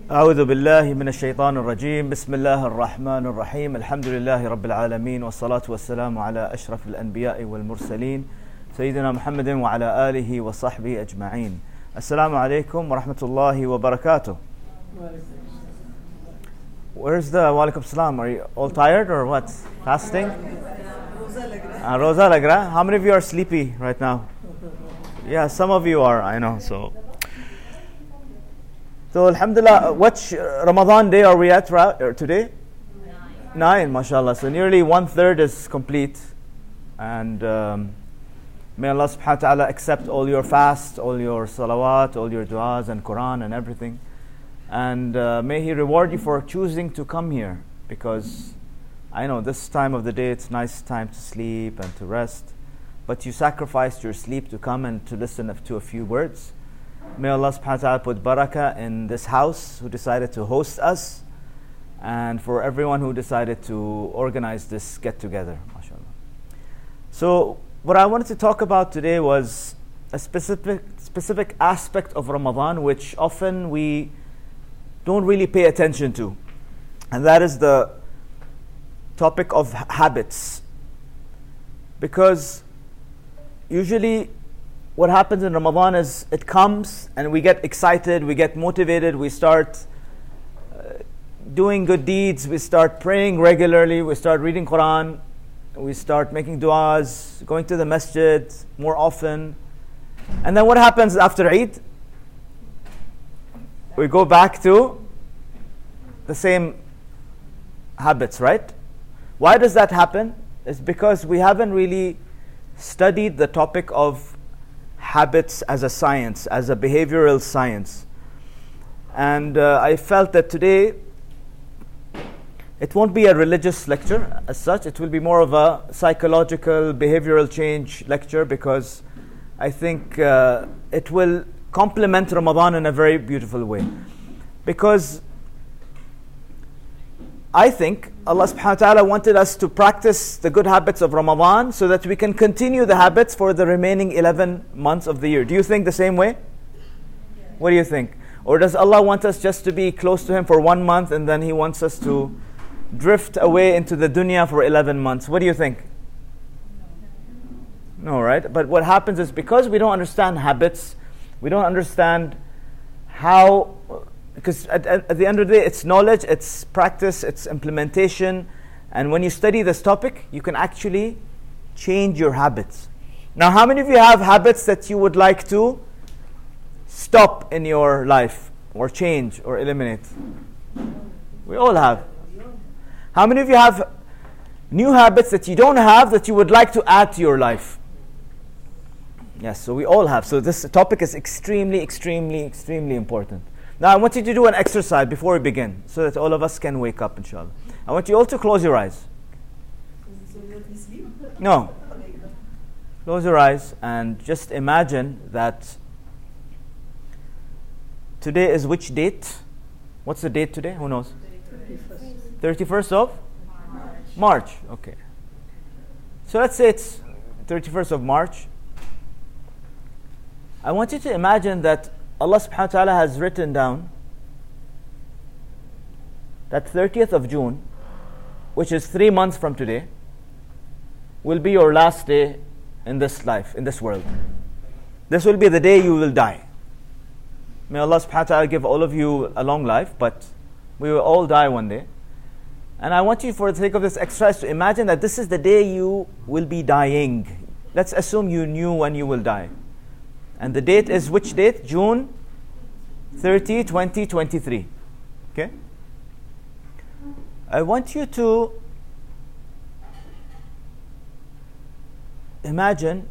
أعوذ بالله من الشيطان الرجيم بسم الله الرحمن الرحيم الحمد لله رب العالمين والصلاة والسلام على أشرف الأنبياء والمرسلين سيدنا محمد وعلى آله وصحبه أجمعين. السلام عليكم ورحمة الله وبركاته. Where's the Walaikum Salam? Are you all tired or what? Fasting? Roza Lagra. How many of you are sleepy right now? Yeah, some of you are, I know. So Alhamdulillah, which Ramadan day are we at today? 9, mashallah. So nearly 1/3 is complete. And may Allah subhanahu wa ta'ala accept all your fast, all your salawat, all your du'as and Quran and everything. And may He reward you for choosing to come here. Because I know this time of the day, it's nice time to sleep and to rest. But you sacrificed your sleep to come and to listen to a few words. May Allah subhanahu wa ta'ala put barakah in this house who decided to host us, and for everyone who decided to organize this get together, mashallah. So what I wanted to talk about today was a specific aspect of Ramadan which often we don't really pay attention to, and that is the topic of habits. Because usually what happens in Ramadan is it comes and we get excited, we get motivated, we start doing good deeds, we start praying regularly, we start reading Quran, we start making du'as, going to the masjid more often. And then what happens after Eid? We go back to the same habits, right? Why does that happen? It's because we haven't really studied the topic of habits as a science, as a behavioral science. And I felt that today it won't be a religious lecture as such. It will be more of a psychological behavioral change lecture, because I think it will complement Ramadan in a very beautiful way. Because I think Allah subhanahu wa ta'ala wanted us to practice the good habits of Ramadan so that we can continue the habits for the remaining 11 months of the year. Do you think the same way? What do you think? Or does Allah want us just to be close to Him for 1 month and then He wants us to drift away into the dunya for 11 months? What do you think? No, right? But what happens is, because we don't understand habits, we don't understand how. Because at the end of the day, it's knowledge, it's practice, it's implementation. And when you study this topic, you can actually change your habits. Now, how many of you have habits that you would like to stop in your life, or change, or eliminate? We all have. How many of you have new habits that you don't have that you would like to add to your life? Yes, so we all have. So this topic is extremely, extremely, extremely important. Now I want you to do an exercise before we begin, so that all of us can wake up, inshallah. I want you all to close your eyes. No. Close your eyes and just imagine that today is which date? What's the date today? Who knows? 31st of March. Okay. So let's say it's 31st of March. I want you to imagine that Allah subhanahu wa ta'ala has written down that 30th of June, which is 3 months from today, will be your last day in this life, in this world. This will be the day you will die. May Allah subhanahu wa ta'ala give all of you a long life, but we will all die one day. And I want you, for the sake of this exercise, to imagine that this is the day you will be dying. Let's assume you knew when you will die. And the date is which date? June 30, 2023. Okay? I want you to imagine,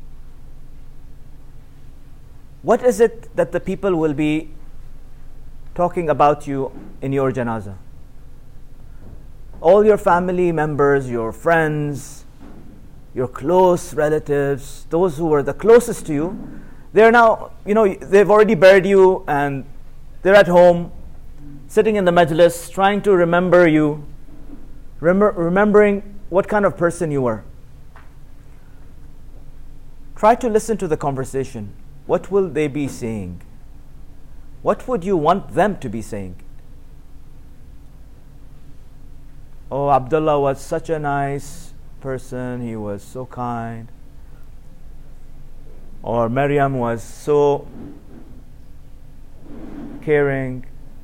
what is it that the people will be talking about you in your janazah? All your family members, your friends, your close relatives, those who were the closest to you, they're now, they've already buried you and they're at home, sitting in the majlis, trying to remember you, remembering what kind of person you were. Try to listen to the conversation. What will they be saying? what would you want them to be saying? Oh, Abdullah was such a nice person, he was so kind. Or Maryam was so caring.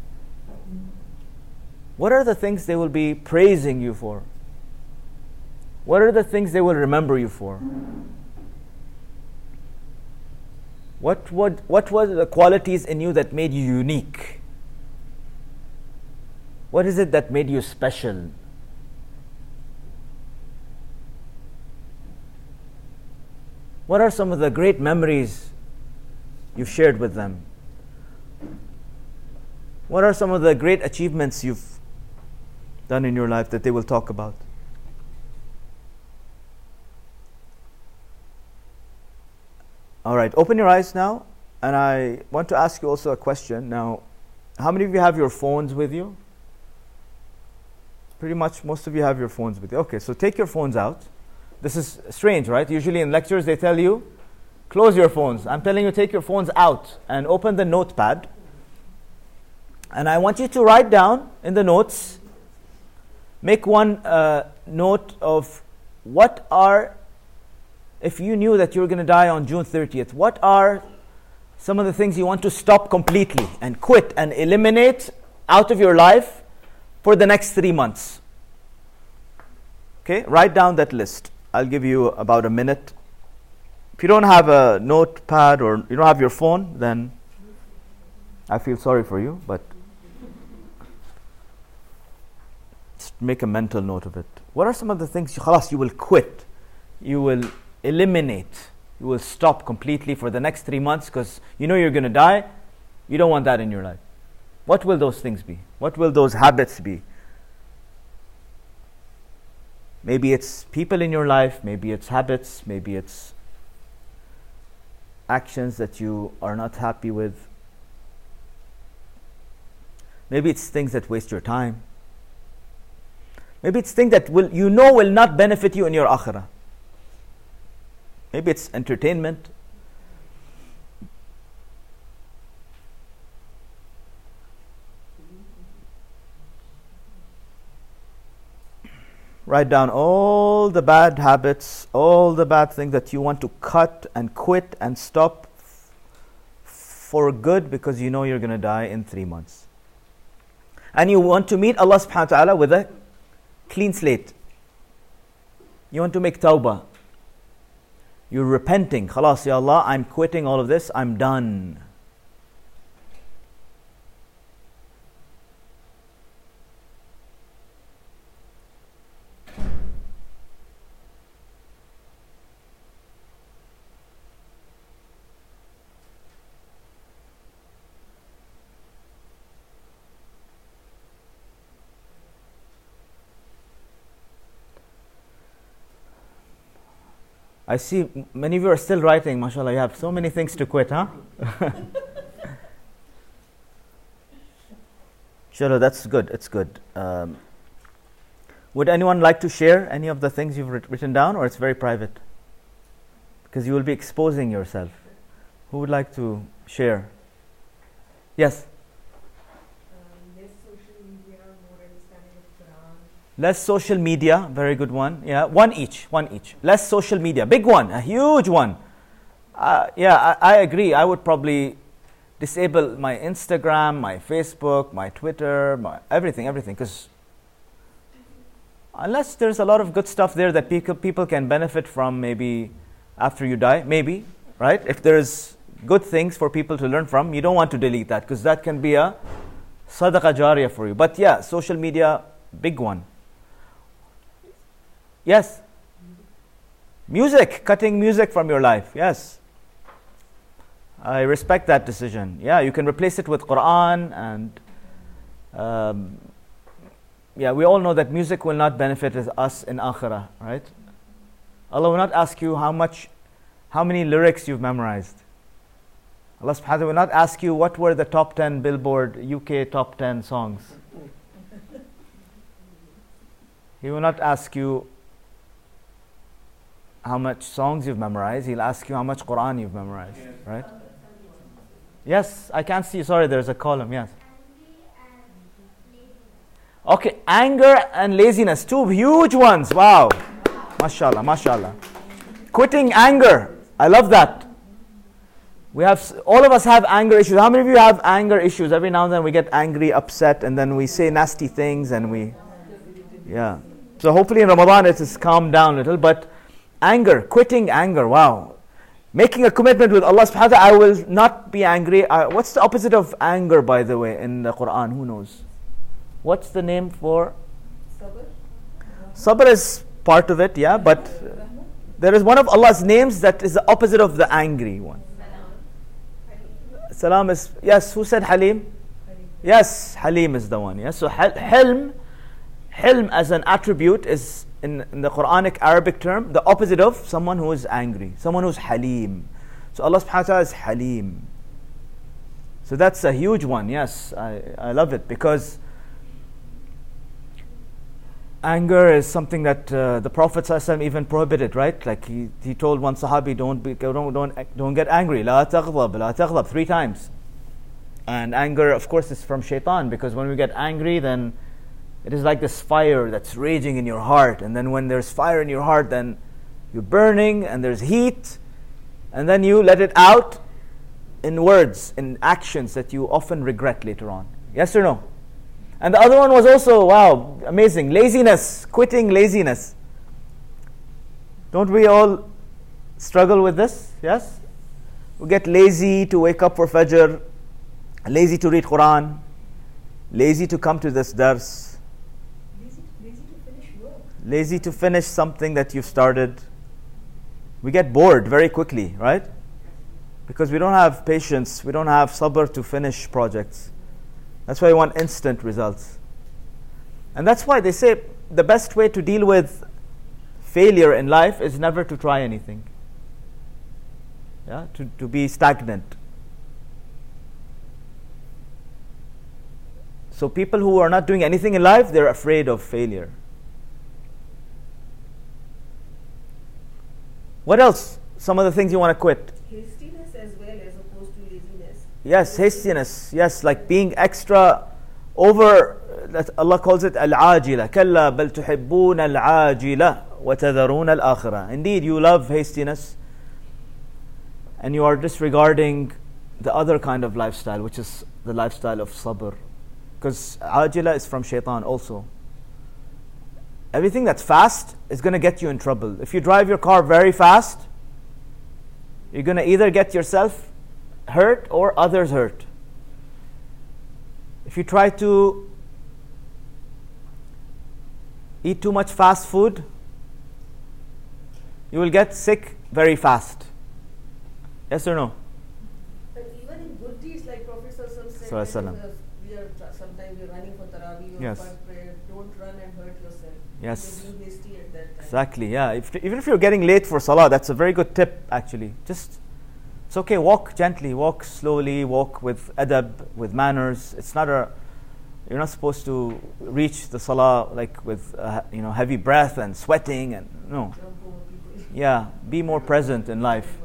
What are the things they will be praising you for? What are the things they will remember you for? What were the qualities in you that made you unique? What is it that made you special? What are some of the great memories you've shared with them? What are some of the great achievements you've done in your life that they will talk about? All right, open your eyes now, and I want to ask you also a question. Now, how many of you have your phones with you? Pretty much most of you have your phones with you. Okay, so take your phones out. This is strange, right? Usually in lectures they tell you, close your phones. I'm telling you, take your phones out and open the notepad. And I want you to write down in the notes, make one note of what are, if you knew that you're going to die on June 30th, what are some of the things you want to stop completely and quit and eliminate out of your life for the next 3 months? Okay, write down that list. I'll give you about a minute. If you don't have a notepad or you don't have your phone, then I feel sorry for you, but just make a mental note of it. What are some of the things you will quit, you will eliminate, you will stop completely for the next 3 months because you know you're going to die? You don't want that in your life. What will those things be? What will those habits be? Maybe it's people in your life, maybe it's habits, maybe it's actions that you are not happy with. Maybe it's things that waste your time. Maybe it's things that will not benefit you in your akhirah. Maybe it's entertainment. Write down all the bad habits, all the bad things that you want to cut and quit and stop for good because you know you're going to die in 3 months. And you want to meet Allah subhanahu wa ta'ala with a clean slate. You want to make tawbah. You're repenting. Khalas, ya Allah, I'm quitting all of this. I'm done. I see many of you are still writing, mashallah. You have so many things to quit, huh? Sure, that's good. It's good. Would anyone like to share any of the things you've written down, or it's very private? Because you will be exposing yourself. Who would like to share? Yes? Less social media, more understanding of Quran. Less social media, very good one. Yeah, one each. Less social media, big one, a huge one. I agree. I would probably disable my Instagram, my Facebook, my Twitter, my everything, because unless there's a lot of good stuff there that people can benefit from maybe after you die, maybe, right? If there's good things for people to learn from, you don't want to delete that because that can be a sadaqah jariyah for you. But yeah, social media, big one. Yes? Music, cutting music from your life, yes. I respect that decision. Yeah, you can replace it with Quran and yeah, we all know that music will not benefit us in akhirah, right? Allah will not ask you how many lyrics you've memorized. Allah subhanahu wa ta'ala will not ask you what were the top 10 Billboard UK top 10 songs. He will not ask you how much songs you've memorized. He'll ask you how much Quran you've memorized, right? Yes, I can't see. Sorry, there's a column. Yes. Okay, anger and laziness. Two huge ones. Wow. MashaAllah, MashaAllah. Quitting anger. I love that. All of us have anger issues. How many of you have anger issues? Every now and then we get angry, upset, and then we say nasty things yeah. So hopefully in Ramadan it has calmed down a little, but anger, quitting anger, wow. Making a commitment with Allah subhanahu wa ta'ala, I will not be angry. What's the opposite of anger, by the way, in the Quran? Who knows? What's the name for? Sabr. Sabr is part of it, yeah, but there is one of Allah's names that is the opposite of the angry one. Salam is, yes, who said Halim? Yes, Halim is the one, yes. So Hilm as an attribute is, in the Quranic Arabic term, the opposite of someone who is angry, someone who's Halim. So Allah subhanahu wa ta'ala is Halim. So that's a huge one, yes, I love it, because anger is something that the Prophet ﷺ even prohibited, right? Like he told one Sahabi, don't get angry. La taghdab, 3 times. And anger, of course, is from shaitan, because when we get angry, then it is like this fire that's raging in your heart. And then when there's fire in your heart, then you're burning and there's heat. And then you let it out in words, in actions that you often regret later on. Yes or no? And the other one was also, wow, amazing. Laziness, quitting laziness. Don't we all struggle with this? Yes? We get lazy to wake up for Fajr, lazy to read Quran, lazy to come to this dars, Lazy to finish work. lazy to finish something that you've started. We get bored very quickly, right? Because we don't have patience, we don't have sabr to finish projects. That's why we want instant results. And that's why they say the best way to deal with failure in life is never to try anything. Yeah, to be stagnant. So people who are not doing anything in life, they're afraid of failure. What else? Some of the things you want to quit. Hastiness as well as opposed to laziness. Yes, hastiness. Yes, like being extra over. That Allah calls it al-ajila. Kalla bal tuhibbun al-ajila wa tadharun al-akhirah. Indeed, you love hastiness, and you are disregarding the other kind of lifestyle, which is the lifestyle of sabr. Because ajila is from shaitan also. Everything that's fast is going to get you in trouble. If you drive your car very fast, you're going to either get yourself hurt or others hurt. If you try to eat too much fast food, you will get sick very fast. Yes or no? But even in good deeds, like Prophet said, Sallallahu sometimes we're running for Taraweeh or Yes. Fard prayer, don't run and hurt yourself. Yes. You're being hasty at that time. Exactly, yeah. Even if you're getting late for salah, that's a very good tip actually. Just, it's okay, walk gently, walk slowly, walk with adab, with manners. It's not you're not supposed to reach the salah like with heavy breath and sweating and no. Jump over people. Yeah, be more present in life.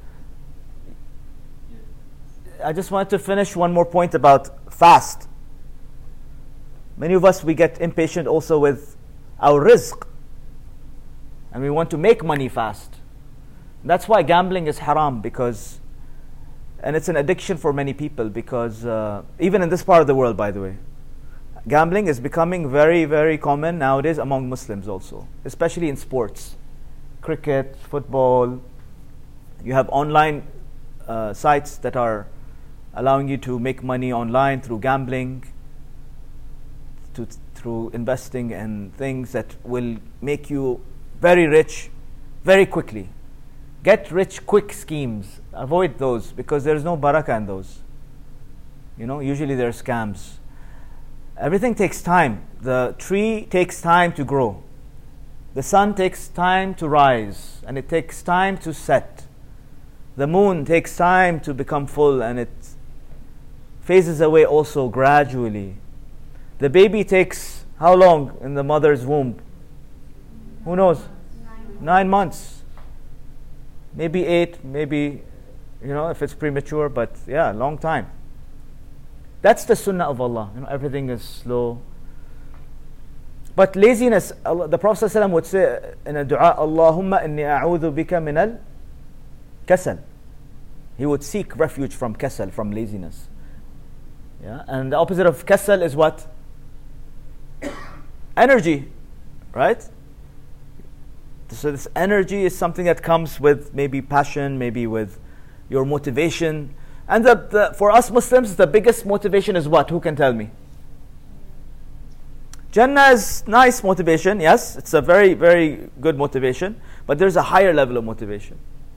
I just wanted to finish one more point about fast. Many of us, we get impatient also with our rizq, and we want to make money fast. That's why gambling is haram, and it's an addiction for many people, because even in this part of the world, by the way, gambling is becoming very, very common nowadays among Muslims also, especially in sports, cricket, football. You have online sites that are allowing you to make money online through gambling, through investing in things that will make you very rich very quickly. Get rich quick schemes. Avoid those, because there's no barakah in those. Usually there are scams. Everything takes time. The tree takes time to grow. The sun takes time to rise, and it takes time to set. The moon takes time to become full, and it phases away also gradually. The baby takes how long in the mother's womb? Who knows? 9 months. Maybe 8, maybe if it's premature, but yeah, long time. That's the sunnah of Allah. Everything is slow. But laziness, the Prophet ﷺ would say in a dua, Allahumma inni a'udhu bika min al-kasal. He would seek refuge from kasal, from laziness. Yeah? And the opposite of kasal is what? Energy, right? So this energy is something that comes with maybe passion, maybe with your motivation. And for us Muslims, the biggest motivation is what? Who can tell me? Jannah is nice motivation, yes. It's a very, very good motivation. But there's a higher level of motivation.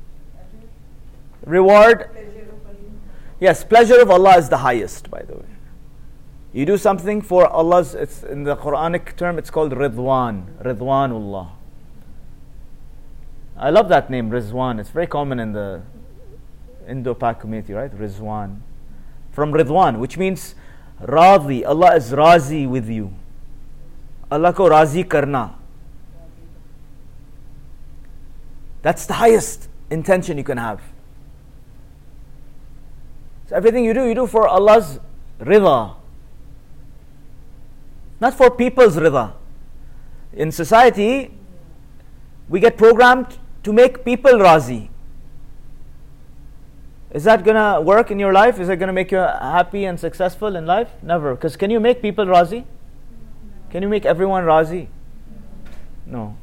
Reward. Yes, pleasure of Allah is the highest, by the way. You do something for Allah's, it's in the Quranic term, it's called Ridwan. Ridwanullah. I love that name, Rizwan. It's very common in the Indo-Pak community, right? Rizwan. From Ridwan, which means Radhi. Allah is Razi with you. Allah ko Razi karna. That's the highest intention you can have. So everything you do for Allah's Ridha. Not for people's Ridha. In society, we get programmed to make people Razi. Is that going to work in your life? Is it going to make you happy and successful in life? Never. Because can you make people Razi? Can you make everyone Razi? No.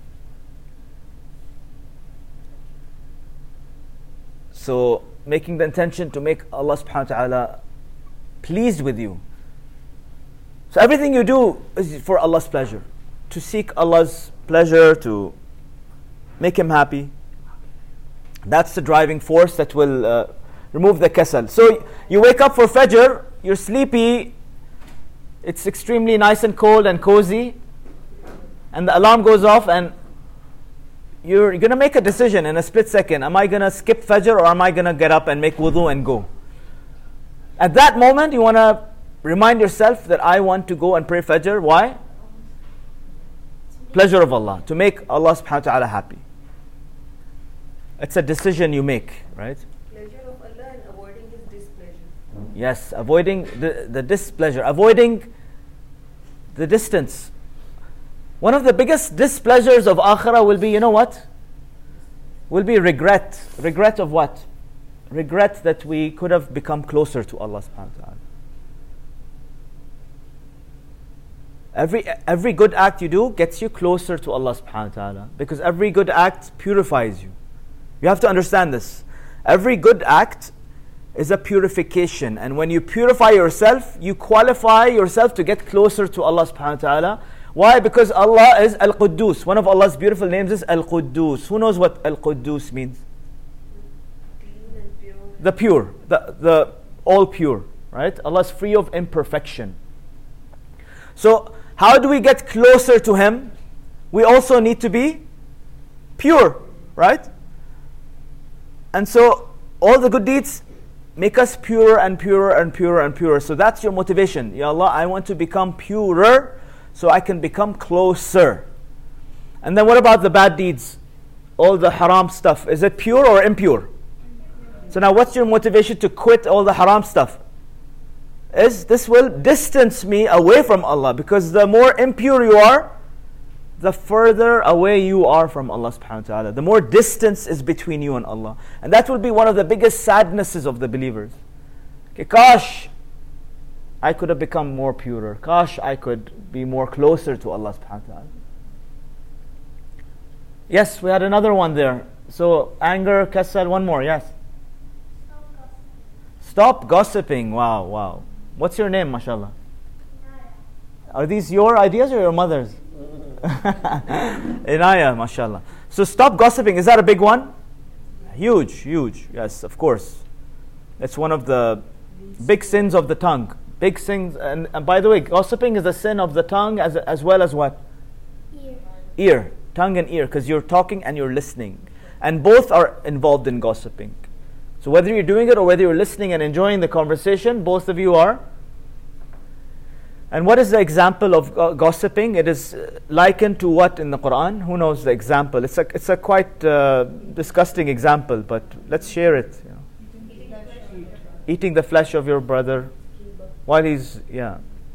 So, making the intention to make Allah subhanahu wa ta'ala pleased with you. So everything you do is for Allah's pleasure. To seek Allah's pleasure, to make Him happy. That's the driving force that will remove the kasal. So you wake up for Fajr, you're sleepy, it's extremely nice and cold and cozy, and the alarm goes off, and you're going to make a decision in a split second. Am I going to skip Fajr, or am I going to get up and make wudu and go? At that moment, you want to remind yourself that I want to go and pray Fajr. Why? Pleasure of Allah, to make Allah subhanahu wa ta'ala happy. It's a decision you make, right? Pleasure of Allah and avoiding His displeasure. Yes, avoiding the displeasure, avoiding the distance. One of the biggest displeasures of akhirah will be, you know what? Will be regret. Regret of what? Regret that we could have become closer to Allah subhanahu wa ta'ala. Every good act you do gets you closer to Allah subhanahu wa ta'ala. Because every good act purifies you. You have to understand this. Every good act is a purification. And when you purify yourself, you qualify yourself to get closer to Allah subhanahu wa ta'ala. Why? Because Allah is Al-Quddus. One of Allah's beautiful names is Al-Quddus. Who knows what Al-Quddus means? Clean and pure. The pure. The all pure. Right? Allah is free of imperfection. So, how do we get closer to Him? We also need to be pure. Right? And so, all the good deeds make us purer and purer and purer and purer. So that's your motivation. Ya Allah, I want to become purer so I can become closer. And then what about the bad deeds? All the haram stuff. Is it pure or impure? So now what's your motivation to quit all the haram stuff? Is this will distance me away from Allah. Because the more impure you are, the further away you are from Allah subhanahu wa ta'ala. The more distance is between you and Allah. And that will be one of the biggest sadnesses of the believers. Okay, Kash, I could have become more purer. Kash, I could be more closer to Allah subhanahu wa ta'ala. Yes, we had another one there. So, anger, kasal, one more, yes. Stop gossiping. Wow, wow. What's your name, mashallah? Are these your ideas or your mother's? Inaya, mashallah. So stop gossiping. Is that a big one? Huge, huge. Yes, of course. It's one of the big sins of the tongue. Big sins. And by the way, gossiping is a sin of the tongue as well as what? Ear. Tongue and ear. Because you're talking and you're listening. And both are involved in gossiping. So whether you're doing it or whether you're listening and enjoying the conversation, both of you are. And what is the example of gossiping? It is likened to what in the Quran? Who knows the example? It's a quite disgusting example, but let's share it. You know. Eating the flesh of your brother Kiba, while he's, yeah.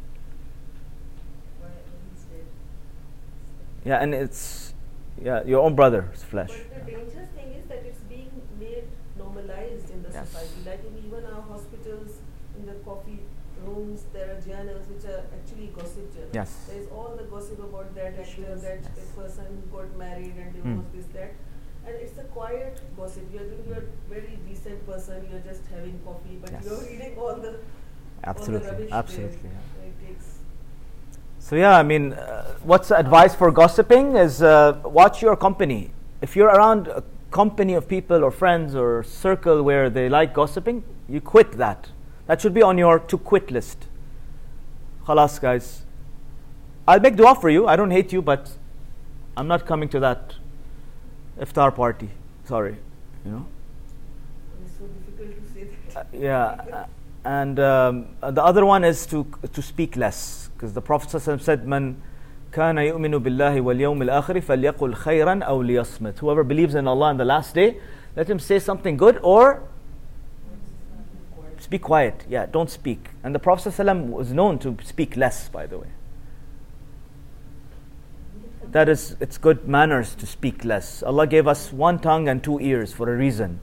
why he's dead. Yeah, and it's, yeah, your own brother's flesh. But the dangerous thing is that it's being made normalized in the Yes. society. Like in even our hospitals, in the coffee rooms, there are journals which are actually gossip journals. Yes. There's all the gossip about that actor, that Yes. person who got married and divorced, this, that. And it's a quiet gossip. You're a very decent person, you're just having coffee, but Yes. you're reading all the Absolutely, rubbish absolutely. there. Yeah. It takes So yeah, I mean, what's the advice for gossiping is watch your company. If you're around a company of people or friends or circle where they like gossiping, you quit that. That should be on your to quit list. Khalas, guys. I'll make dua for you. I don't hate you, but I'm not coming to that iftar party. Sorry, you know. it's so difficult to say that. Yeah, and the other one is to speak less, because the Prophet ﷺ said, "Man kana yu'minu billahi wal yawmil akhir falyaqul khayran aw liyasmut." Whoever believes in Allah and the last day, let him say something good or speak quiet. Yeah, don't speak. And the Prophet ﷺ was known to speak less, by the way. That is, it's good manners to speak less. Allah gave us one tongue and two ears for a reason.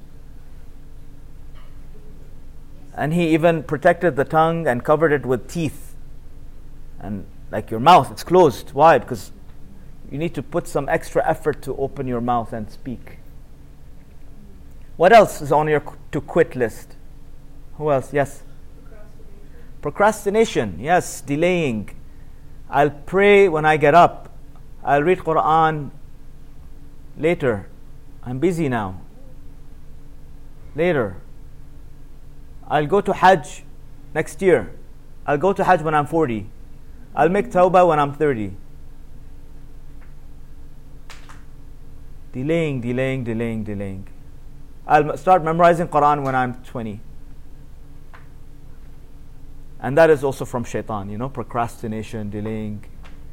And He even protected the tongue and covered it with teeth. And like your mouth, it's closed. Why? Because you need to put some extra effort to open your mouth and speak. What else is on your to quit list? Who else? Yes. Procrastination. Yes, delaying. I'll pray when I get up. I'll read Quran later. I'm busy now. Later. I'll go to Hajj next year. I'll go to Hajj when I'm 40. I'll make Tawbah when I'm 30. Delaying. I'll start memorizing Quran when I'm 20. And that is also from shaitan, you know, procrastination, delaying.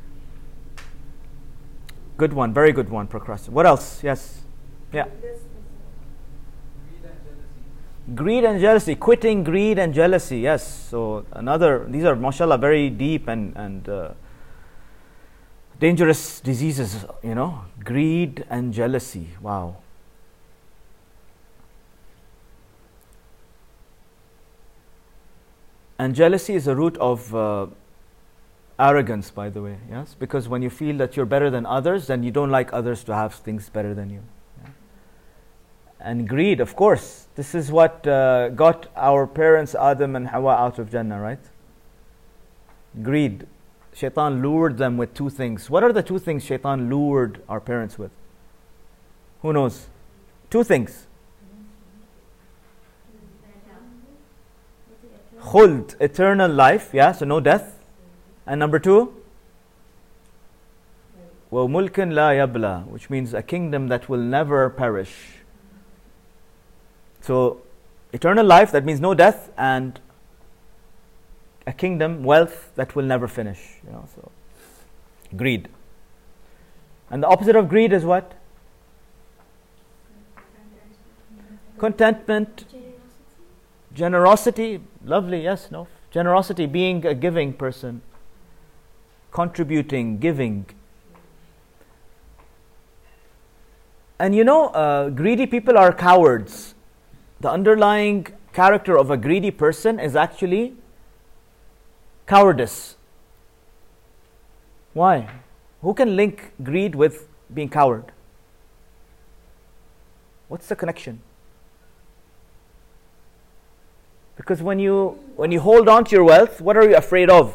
Good one, very good one, procrastination. What else? Yes. Yeah. Greed and jealousy. Quitting greed and jealousy. Yes. So these are, mashallah, very deep and dangerous diseases, you know. Greed and jealousy. Wow. And jealousy is a root of arrogance, by the way. Yes, because when you feel that you're better than others, then you don't like others to have things better than you. Yeah? And greed, of course. This is what got our parents Adam and Hawa out of Jannah, right? Greed. Shaitan lured them with two things. What are the two things Shaitan lured our parents with? Who knows? Two things. Khuld, eternal life, yeah, so no death. And number two, وَمُلْكٍ لَا يَبْلَى, which means a kingdom that will never perish. So, eternal life, that means no death, and a kingdom, wealth that will never finish. You know, so greed. And the opposite of greed is what? Contentment. Generosity, lovely, yes, no. Generosity, being a giving person. Contributing, giving. And you know, greedy people are cowards. The underlying character of a greedy person is actually cowardice. Why? Who can link greed with being coward? What's the connection? Because when you hold on to your wealth, what are you afraid of?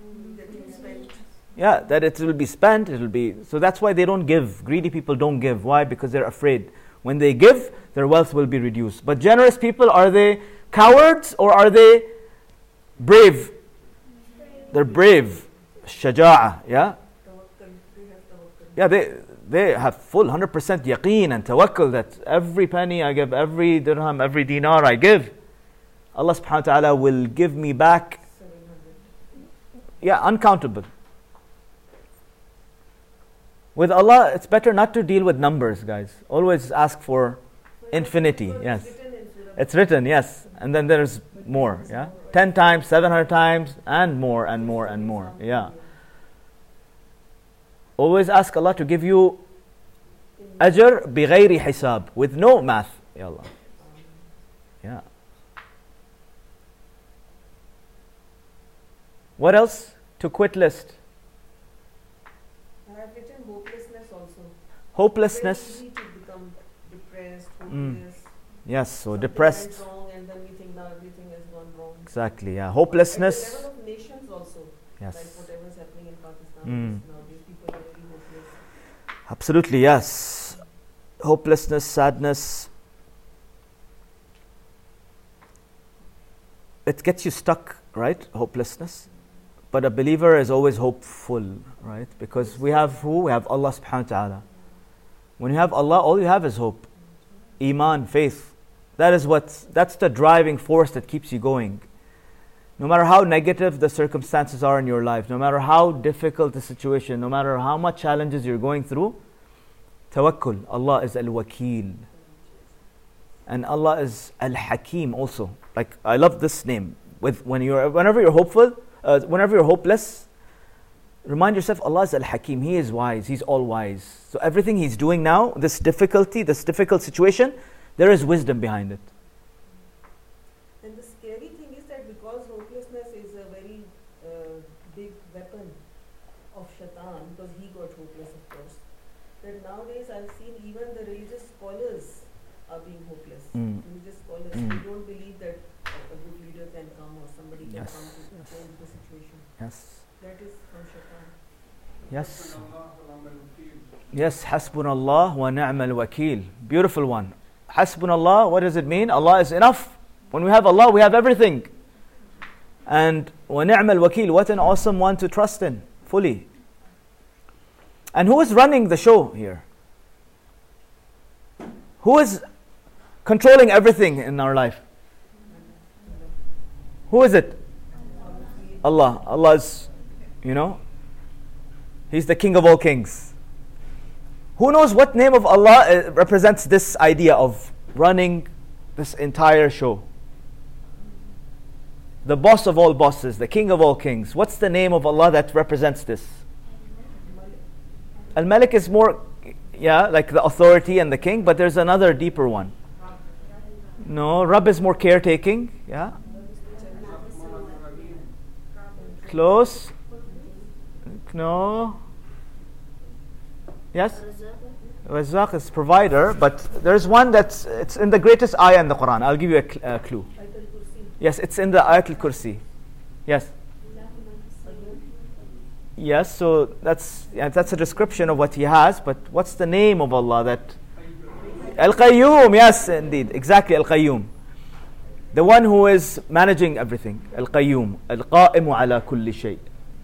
Yeah, that it will be spent, so that's why they don't give. Greedy people don't give. Why? Because they're afraid. When they give, their wealth will be reduced. But generous people, are they cowards or are they brave? They're brave. Shaja'a, yeah? Yeah, they have full 100% yaqeen and tawakkul that every penny I give, every dirham, every dinar I give, Allah subhanahu wa ta'ala will give me back. Yeah, uncountable. With Allah, it's better not to deal with numbers, guys. Always ask for infinity. Yes. Written in Surah It's written, yes. And then there's more, yeah? 10 times, 700 times, and more, and more, and more, yeah. Always ask Allah to give you ajr bighayri hisab, with no math, ya Allah. Yeah. What else? To quit list. I have written hopelessness also. Hopelessness. It's very easy to become depressed, hopeless. Yes, so Something depressed. went wrong and then we think now everything has gone wrong. Exactly, yeah. At Hopelessness. the level of nations also. Yes. Like whatever is happening in Pakistan nowadays, people are very hopeless. Absolutely, yes. Hopelessness, sadness. It gets you stuck, right? Hopelessness. But a believer is always hopeful, right? Because we have who? We have Allah subhanahu wa ta'ala. When you have Allah, all you have is hope. Iman, faith. That's the driving force that keeps you going. No matter how negative the circumstances are in your life, no matter how difficult the situation, no matter how much challenges you're going through, tawakkul, Allah is al-wakil. And Allah is al-hakim also. Like, I love this name. Whenever you're hopeful, whenever you're hopeless, remind yourself, Allah is al-hakim. He is wise. He's all wise. So everything He's doing now, this difficult situation, there is wisdom behind it. And the scary thing is that because hopelessness is a very big weapon of shaitan, because he got hopeless, of course, that nowadays I've seen even the religious scholars are being hopeless. Religious scholars, they don't believe that a good leader can come or somebody can come to change the situation. Yes. That is from shaitan. Yes. Yes, Hasbunallah wa ni'mal wakil. Beautiful one. Hasbunallah, what does it mean? Allah is enough. When we have Allah, we have everything. And wa ni'mal wakil, what an awesome one to trust in, fully. And who is running the show here? Who is controlling everything in our life? Who is it? Allah. Allah is, He's the King of all kings. Who knows what name of Allah represents this idea of running this entire show? The boss of all bosses, the King of all kings. What's the name of Allah that represents this? Al-Malik is more, like the authority and the king, but there's another deeper one. No, Rabb is more caretaking, Close. No. Yes? Razzaq is provider, but there's one it's in the greatest ayah in the Quran. I'll give you a clue. Yes, it's in the Ayat al-Kursi. Yes. Yes, so that's a description of what He has, but what's the name of Allah that... Al-Qayyum, yes, indeed. Exactly, Al-Qayyum. The one who is managing everything. Al-Qayyum. Al-Qa'imu ala kulli shay.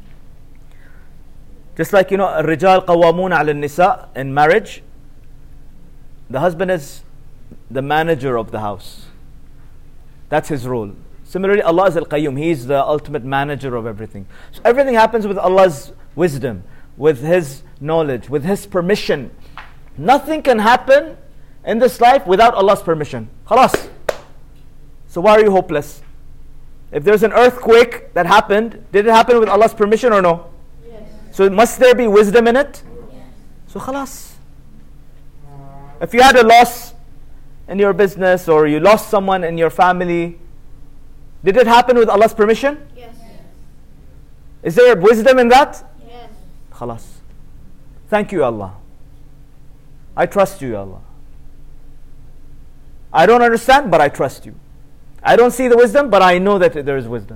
Just like, Al-Rijal Qawwamun ala Nisa in marriage, the husband is the manager of the house. That's his role. Similarly, Allah is Al-Qayyum. He is the ultimate manager of everything. So everything happens with Allah's wisdom, with His knowledge, with His permission. Nothing can happen in this life without Allah's permission. Khalas. So why are you hopeless? If there's an earthquake that happened, did it happen with Allah's permission or no? Yes. So must there be wisdom in it? Yes. So khalas. If you had a loss in your business or you lost someone in your family, did it happen with Allah's permission? Yes. Is there wisdom in that? Yes. Khalas. Thank you, Allah. I trust you, Allah. I don't understand, but I trust you. I don't see the wisdom, but I know that there is wisdom.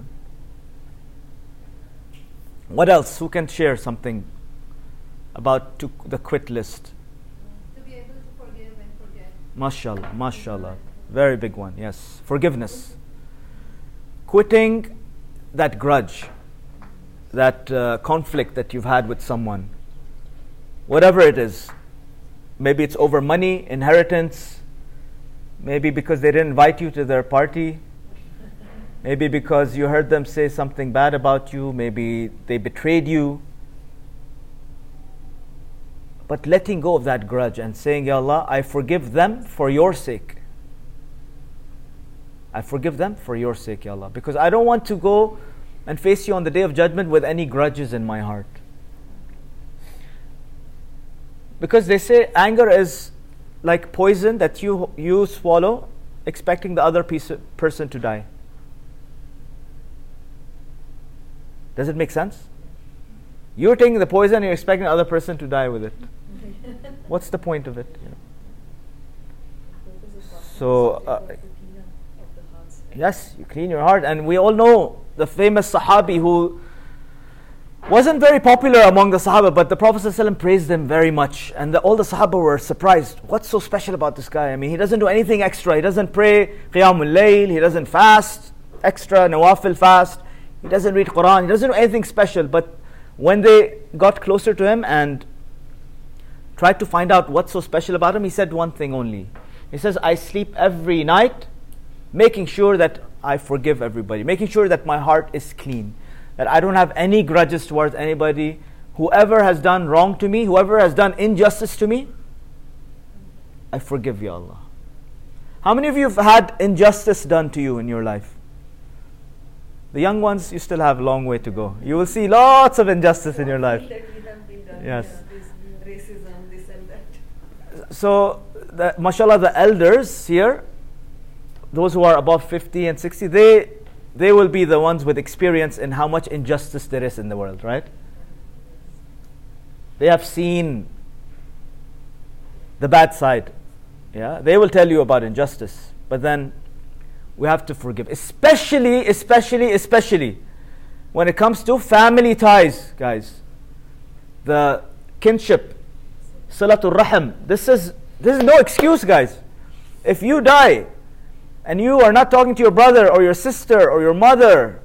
What else? Who can share something about the quit list? To be able to forgive and forget. MashaAllah, MashaAllah. Very big one, yes. Forgiveness. Quitting that grudge, that conflict that you've had with someone. Whatever it is. Maybe it's over money, inheritance. Maybe because they didn't invite you to their party. Maybe because you heard them say something bad about you. Maybe they betrayed you. But letting go of that grudge and saying, Ya Allah, I forgive them for your sake. I forgive them for your sake, Ya Allah. Because I don't want to go and face you on the day of judgment with any grudges in my heart. Because they say anger is like poison that you swallow, expecting the other person to die. Does it make sense? You're taking the poison and you're expecting the other person to die with it. What's the point of it? You know? So, yes, you clean your heart. And we all know the famous Sahabi who wasn't very popular among the Sahaba, but the Prophet ﷺ praised him very much. And all the Sahaba were surprised. What's so special about this guy? I mean, he doesn't do anything extra. He doesn't pray Qiyamul Layl. He doesn't fast extra, Nawafil fast. He doesn't read Quran. He doesn't do anything special. But when they got closer to him and tried to find out what's so special about him, he said one thing only. He says, I sleep every night making sure that I forgive everybody, making sure that my heart is clean, that I don't have any grudges towards anybody. Whoever has done wrong to me, whoever has done injustice to me, I forgive, Ya Allah. How many of you have had injustice done to you in your life? The young ones, you still have a long way to go. You will see lots of injustice in your life. Yes. Racism, this and that. So, mashallah, the elders here, those who are above 50 and 60, they will be the ones with experience in how much injustice there is in the world, right? They have seen the bad side. Yeah, they will tell you about injustice. But then we have to forgive, especially when it comes to family ties, guys. The kinship, Salatul Rahim. This is no excuse, guys. If you die and you are not talking to your brother or your sister or your mother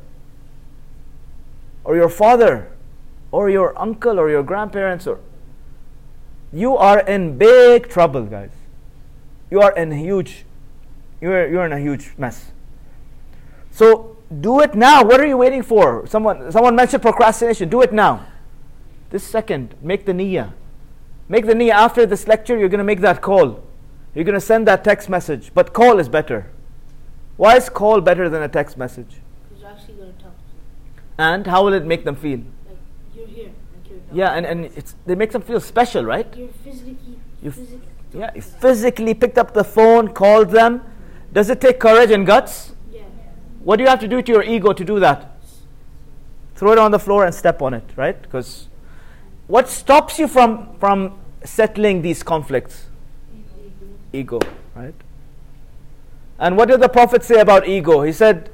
or your father or your uncle or your grandparents, you are in big trouble, guys. You're in a huge mess. So do it now. What are you waiting for? Someone mentioned procrastination. Do it now. This second, make the niyyah. Make the niyyah. After this lecture, you're going to make that call. You're going to send that text message. But call is better. Why is call better than a text message? Because you're actually going to talk to them. And how will it make them feel? Like, you're here. Like you're Yeah, and they make them feel special, right? You're physically Yeah, you physically picked up the phone, called them. Does it take courage and guts? Yeah. What do you have to do to your ego to do that? Throw it on the floor and step on it, right? Because what stops you from settling these conflicts? Ego, right? And what did the Prophet say about ego? He said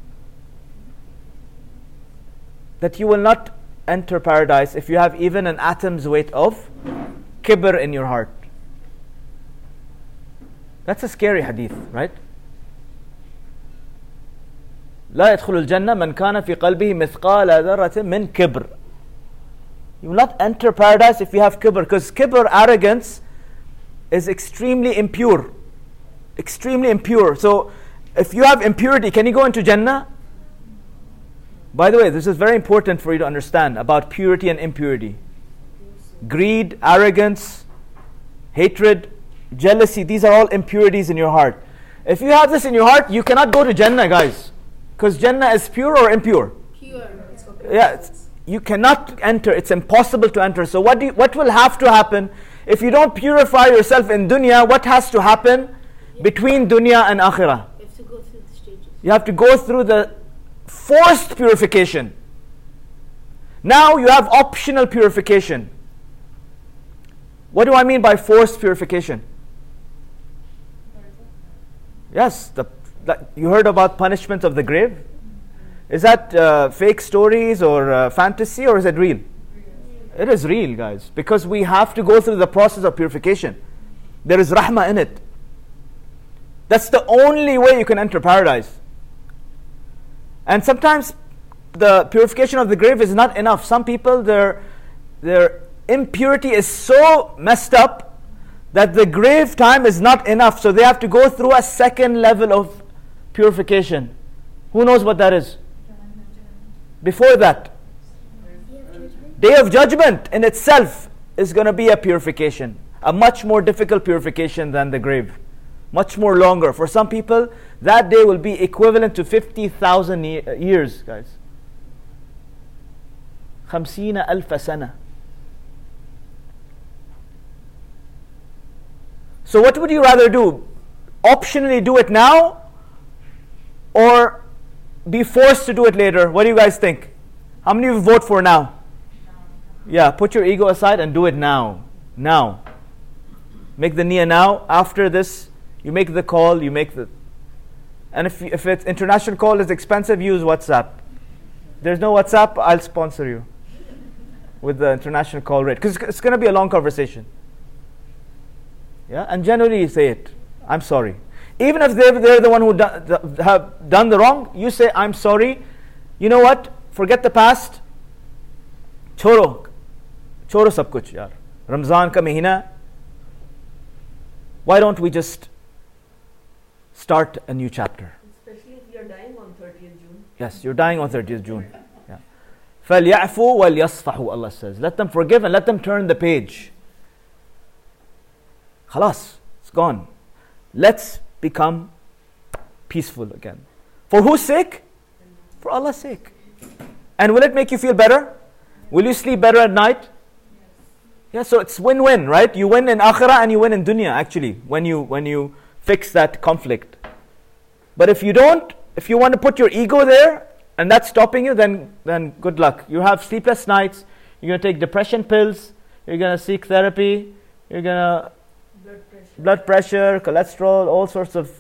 that you will not enter paradise if you have even an atom's weight of kibr in your heart. That's a scary hadith, right? لا يدخل الجنة من كان في قلبه مثقال ذرة من كبر. You will not enter paradise if you have kibr, because kibr, arrogance, is extremely impure. Extremely impure. So, if you have impurity, can you go into Jannah? By the way, this is very important for you to understand about purity and impurity. Greed, arrogance, hatred, jealousy, these are all impurities in your heart. If you have this in your heart, you cannot go to Jannah, guys. Because Jannah is pure or impure? Pure. Yeah, you cannot enter. It's impossible to enter. So what will have to happen if you don't purify yourself in dunya? What has to happen between dunya and akhirah? You have to go through the stages. You have to go through the forced purification. Now you have optional purification. What do I mean by forced purification? Yes, you heard about punishment of the grave? Is that fake stories or fantasy, or is it real? It is real, guys, because we have to go through the process of purification. There is rahmah in it. That's the only way you can enter paradise. And sometimes the purification of the grave is not enough. Some people, their impurity is so messed up that the grave time is not enough. So they have to go through a second level of purification. Who knows what that is? Before that, Day of Judgment in itself is going to be a purification, a much more difficult purification than the grave. much more longer. For some people, that day will be equivalent to 50,000 years, guys. 50,000 سنة. So what would you rather do? Optionally do it now, or be forced to do it later? What do you guys think? How many of you vote for now? Yeah, put your ego aside and do it now. Now. Make the niyyah now. After this, you make the call, you make the... And if it's international call is expensive, use WhatsApp. There's no WhatsApp, I'll sponsor you with the international call rate. Because it's going to be a long conversation. Yeah, and generally you say it. I'm sorry. Even if they're the one who have done the wrong, you say, I'm sorry. You know what? Forget the past. Choro sab kuch, yaar. Ramzan ka mahina. Why don't we just start a new chapter? Especially if you're dying on 30th June. Yes, you're dying on 30th June. Yeah. فَلْيَعْفُوا وَلْيَصْفَحُوا, Allah says. Let them forgive and let them turn the page. Khalas, it's gone. Let's become peaceful again. For whose sake? For Allah's sake. And will it make you feel better? Will you sleep better at night? Yeah, so it's win-win, right? You win in akhirah and you win in dunya, actually, when you fix that conflict. But if you don't, if you want to put your ego there and that's stopping you, then good luck. You have sleepless nights, you're going to take depression pills, you're going to seek therapy, you're going to blood pressure, cholesterol, all sorts of...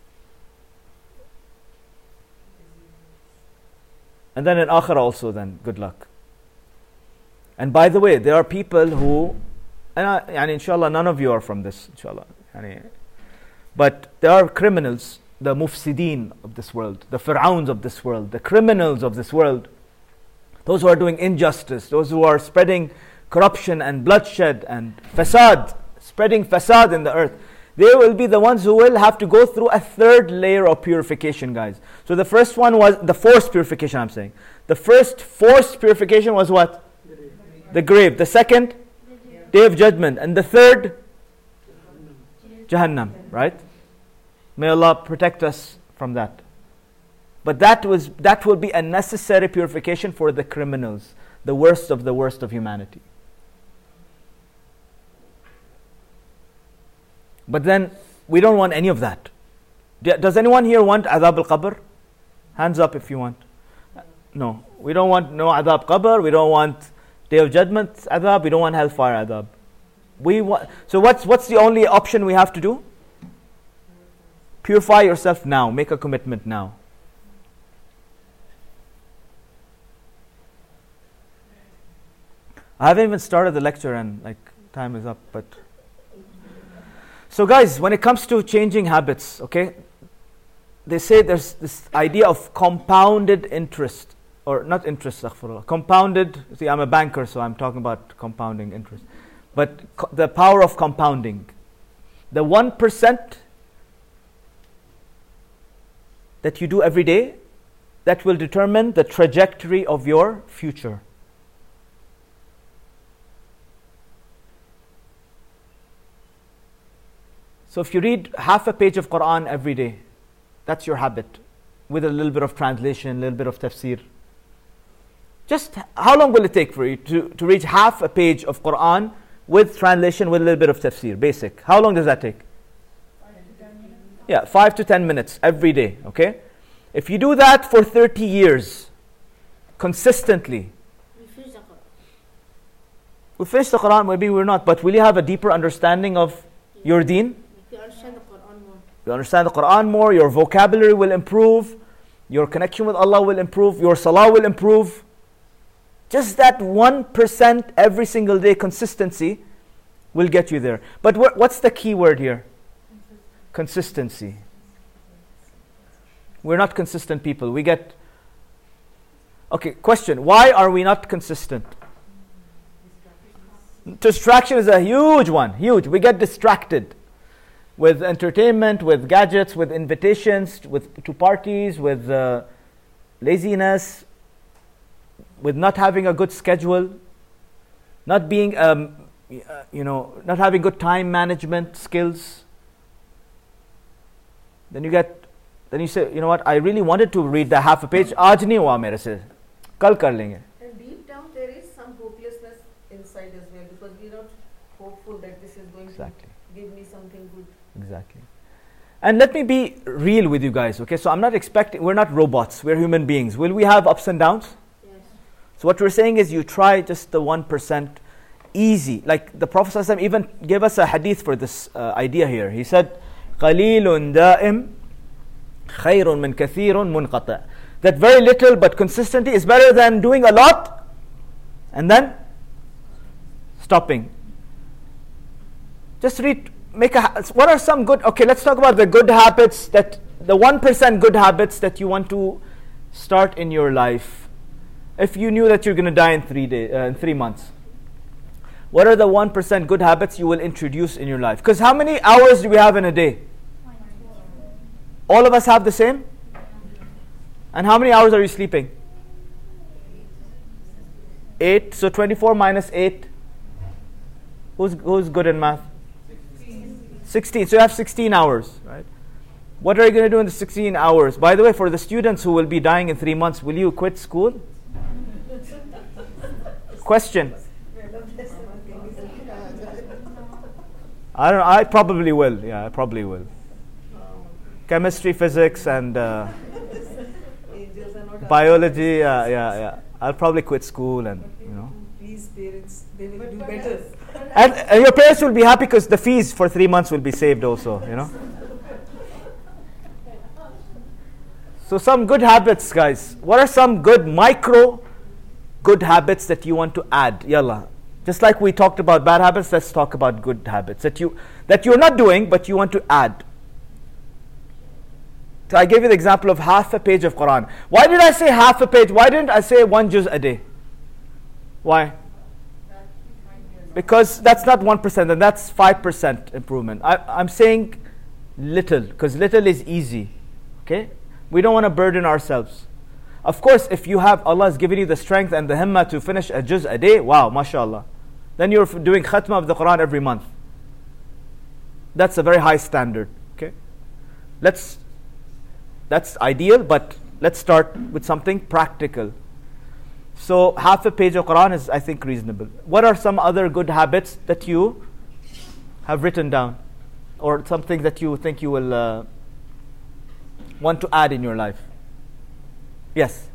And then in akhirah also, then good luck. And by the way, there are people who, and inshallah none of you are from this, inshallah. But there are criminals, the mufsideen of this world, the fir'auns of this world, the criminals of this world, those who are doing injustice, those who are spreading corruption and bloodshed and fasad, spreading fasad in the earth. They will be the ones who will have to go through a third layer of purification, guys. So the first one was the forced purification, I'm saying. The first forced purification was what? The grave. The second, Day of Judgment. And the third, Jahannam, right? May Allah protect us from that. But that will be a necessary purification for the criminals, the worst of humanity. But then, we don't want any of that. Does anyone here want Adhab al-Qabr? Hands up if you want. No. We don't want no Adhab Qabr. We don't want Day of Judgment Adhab. We don't want Hellfire Adhab. So what's the only option we have to do? Purify yourself now. Make a commitment now. I haven't even started the lecture and time is up, but... So guys, when it comes to changing habits, okay, they say there's this idea of compounded interest, or not interest, astaghfirullah, compounded, see I'm a banker so I'm talking about compounding interest, but the power of compounding. The 1% that you do every day, that will determine the trajectory of your future. So if you read half a page of Quran every day, that's your habit, with a little bit of translation, a little bit of tafsir. Just how long will it take for you to read half a page of Quran with translation, with a little bit of tafsir, basic? How long does that take? 5 to 10 minutes every day, okay? If you do that for 30 years, consistently, We finish the Quran. we finish the Quran, maybe we're not, but will you have a deeper understanding of your deen? You understand the Quran more. You understand the Quran more, your vocabulary will improve, your connection with Allah will improve, your salah will improve. Just that 1% every single day consistency will get you there. But what's the key word here? Consistency. We're not consistent people. Okay, question. Why are we not consistent? Distraction is a huge one. Huge. We get distracted with entertainment, with gadgets, with invitations, to parties, with laziness, with not having a good schedule, not being, not having good time management skills. Then you say, you know what, I really wanted to read the half a page. आज नहीं हुआ मेरे से, कल कर लेंगे. And deep down there is some hopelessness inside as well, because we're not hopeful that this is going Exactly. to give me something good. Exactly. And let me be real with you guys, okay? So I'm not expecting, we're not robots, we're human beings. Will we have ups and downs? Yes. So what we're saying is you try just the 1% easy. Like the Prophet ﷺ even gave us a hadith for this idea here. He said, قَلِيلٌ دَائِمٌ خَيْرٌ مِنْ كَثِيرٌ مُنْقَطَعٌ. That very little but consistently is better than doing a lot and then stopping. Just read, what are some good, okay, let's talk about the good habits, that the 1% good habits that you want to start in your life. If you knew that you're going to die in 3 months, what are the 1% good habits you will introduce in your life? Because how many hours do we have in a day? All of us have the same? And how many hours are you sleeping? 8. So 24 minus 8. Who's good in math? 16. So you have 16 hours, right? What are you going to do in the 16 hours? By the way, for the students who will be dying in 3 months, will you quit school? Question. I don't know. I probably will. Yeah, I probably will. Chemistry, physics, and biology. Yeah. I'll probably quit school and, Please, parents, they will do better. And your parents will be happy because the fees for 3 months will be saved also, So some good habits, guys. What are some good good habits that you want to add? Yalla. Just like we talked about bad habits, let's talk about good habits that you're not doing but you want to add. So I gave you the example of half a page of Quran. Why did I say half a page? Why didn't I say 1 juz a day? Why? Because that's not 1%, and that's 5% improvement. I'm saying little, because little is easy. Okay? We don't want to burden ourselves. Of course, if Allah has given you the strength and the himmah to finish a juz a day, wow, mashallah. Then you're doing khatma of the Quran every month. That's a very high standard. Okay? That's ideal, but let's start with something practical. So half a page of Quran is, I think, reasonable. What are some other good habits that you have written down, or something that you think you will want to add in your life? Yes.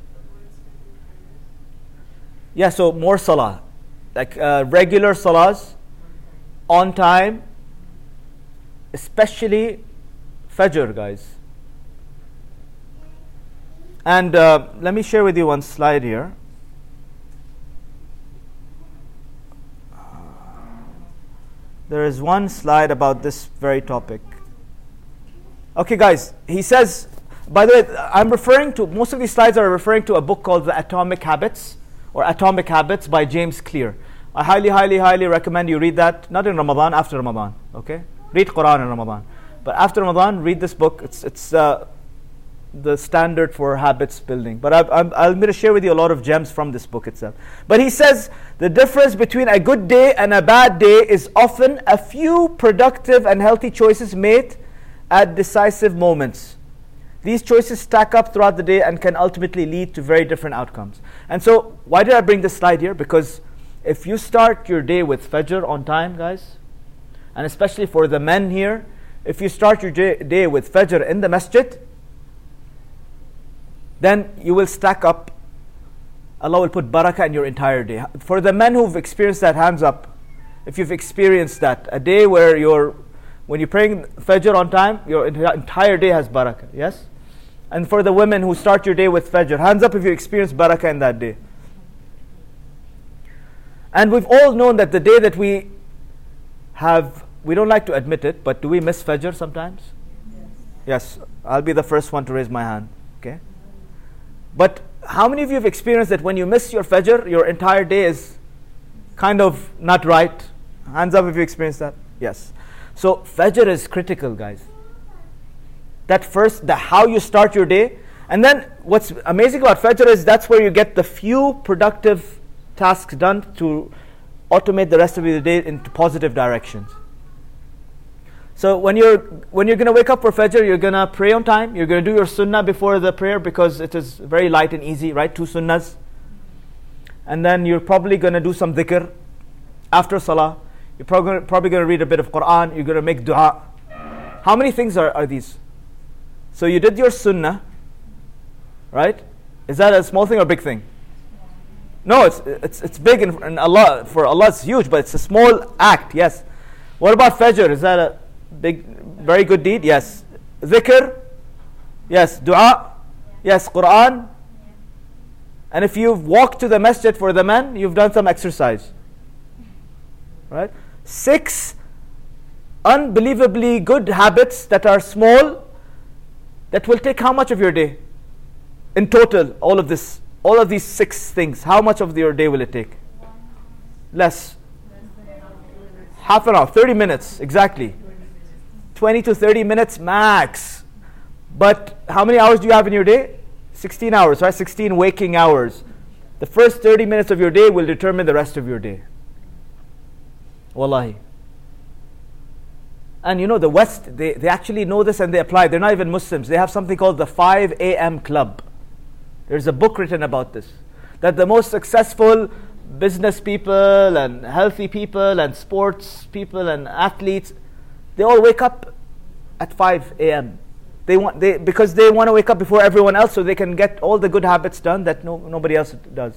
Yeah, so more salah, like regular salahs, on time, especially Fajr, guys. And let me share with you one slide here. There is one slide about this very topic. Okay, guys, he says, by the way, most of these slides are referring to a book called The Atomic Habits, or Atomic Habits by James Clear. I highly, highly, highly recommend you read that, not in Ramadan, after Ramadan, okay? Read Quran in Ramadan. But after Ramadan, read this book. It's the standard for habits building. But I'm going to share with you a lot of gems from this book itself. But he says the difference between a good day and a bad day is often a few productive and healthy choices made at decisive moments. These choices stack up throughout the day and can ultimately lead to very different outcomes. And so, why did I bring this slide here? Because if you start your day with Fajr on time, guys, and especially for the men here, if you start your day with Fajr in the masjid, then you will stack up. Allah will put barakah in your entire day. For the men who've experienced that, hands up. If you've experienced that, a day where when you're praying Fajr on time, your entire day has barakah. Yes? And for the women who start your day with Fajr, hands up if you experienced barakah in that day. And we've all known that the day that we don't like to admit it, but do we miss Fajr sometimes? Yes. I'll be the first one to raise my hand. Okay? But how many of you have experienced that when you miss your Fajr, your entire day is kind of not right? Hands up if you experienced that. Yes. So Fajr is critical, guys. That first, how you start your day. And then what's amazing about Fajr is that's where you get the few productive tasks done to automate the rest of the day into positive directions. So when you're going to wake up for Fajr, you're going to pray on time. You're going to do your sunnah before the prayer because it is very light and easy, right? 2 sunnahs. And then you're probably going to do some dhikr after salah. You're probably going to read a bit of Quran. You're going to make dua. How many things are these? So you did your sunnah, right? Is that a small thing or big thing? No, it's big in Allah. For Allah it's huge, but it's a small act, yes. What about Fajr? Is that a big, very good deed? Yes. Dhikr? Yes. Dua? Yes. Quran? And if you've walked to the masjid for the men, you've done some exercise. Right? 6 unbelievably good habits that are small, that will take how much of your day? In total, all of these 6 things, how much of your day will it take? Less. Half an hour, 30 minutes, exactly. 20 to 30 minutes max. But how many hours do you have in your day? 16 hours, right? 16 waking hours. The first 30 minutes of your day will determine the rest of your day. Wallahi. And you know, the West, they actually know this and they apply. They're not even Muslims. They have something called the 5 a.m. Club. There's a book written about this. That the most successful business people and healthy people and sports people and athletes, they all wake up at 5 a.m. Because they want to wake up before everyone else so they can get all the good habits done that nobody else does.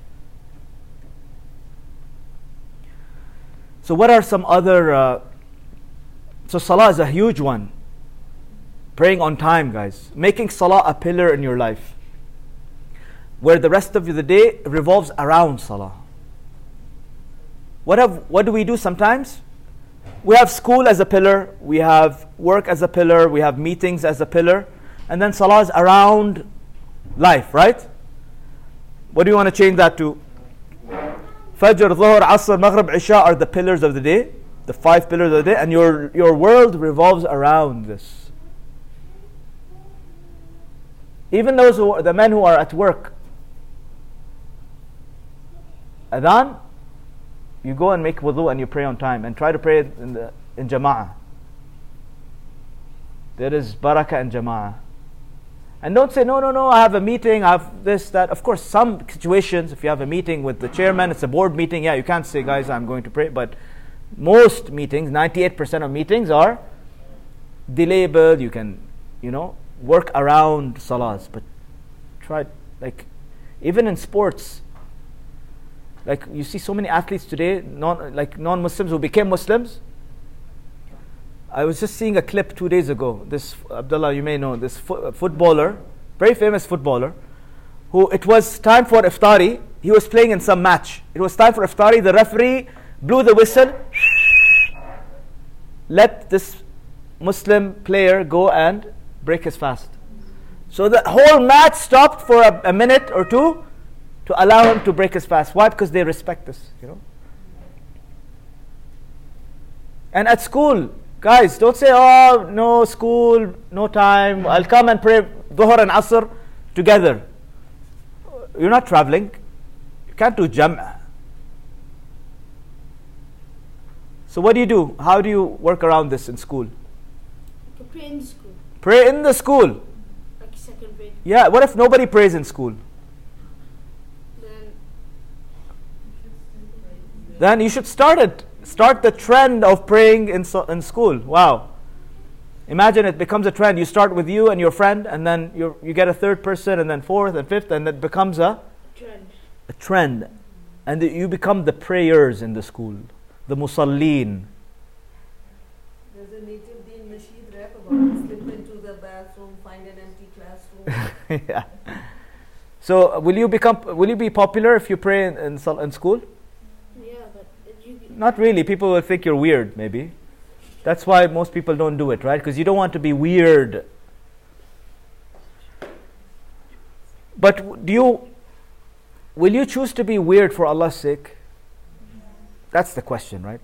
So what are some other... So salah is a huge one. Praying on time, guys. Making salah a pillar in your life, where the rest of the day revolves around salah. What do we do sometimes? We have school as a pillar, we have work as a pillar, we have meetings as a pillar, and then salah is around life, right? What do you want to change that to? Fajr, Dhuhr, Asr, Maghrib, Isha are the pillars of the day, the 5 pillars of the day, and your world revolves around this. Even the men who are at work, Adhan, you go and make wudu and you pray on time and try to pray in jama'ah. There is barakah in jama'ah. And don't say, no, I have a meeting, I have this, that. Of course, some situations, if you have a meeting with the chairman, it's a board meeting, yeah, you can't say, guys, I'm going to pray. But most meetings, 98% of meetings are delayable. You can, work around salahs. But try, even in sports, you see so many athletes today, non-Muslims who became Muslims. I was just seeing a clip 2 days ago. This, Abdullah, you may know, this footballer, very famous footballer, who it was time for iftari. He was playing in some match. It was time for iftari. The referee blew the whistle. Let this Muslim player go and break his fast. So the whole match stopped for a minute or two to allow him to break his fast. Why? Because they respect this, And at school, guys, don't say, oh, no school, no time. I'll come and pray Dhuhr and Asr together. You're not traveling. You can't do Jam'ah. So what do you do? How do you work around this in school? You can pray in the school. Pray in the school. Like second grade. Yeah, what if nobody prays in school? Then you should start it. Start the trend of praying in school. Wow. Imagine it becomes a trend. You start with you and your friend, and then you get a third person, and then fourth and fifth, and it becomes a trend. And you become the prayers in the school. The musalleen. There's a native Deen Nasheed rap about slip into the bathroom, find an empty classroom. Yeah. So will you be popular if you pray in school? Not really. People will think you're weird, maybe. That's why most people don't do it, right? Because you don't want to be weird. But will you choose to be weird for Allah's sake? That's the question, right?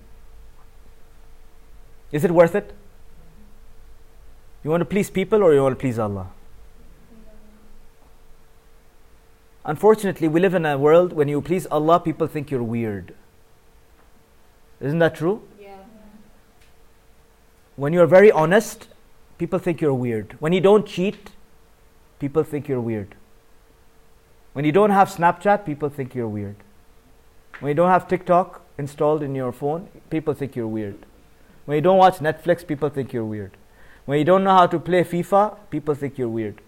Is it worth it? You want to please people or you want to please Allah? Unfortunately, we live in a world when you please Allah, people think you're weird. Isn't that true? Yeah. When you're very honest, people think you're weird. When you don't cheat, people think you're weird. When you don't have Snapchat, people think you're weird. When you don't have TikTok installed in your phone, people think you're weird. When you don't watch Netflix, people think you're weird. When you don't know how to play FIFA, people think you're weird.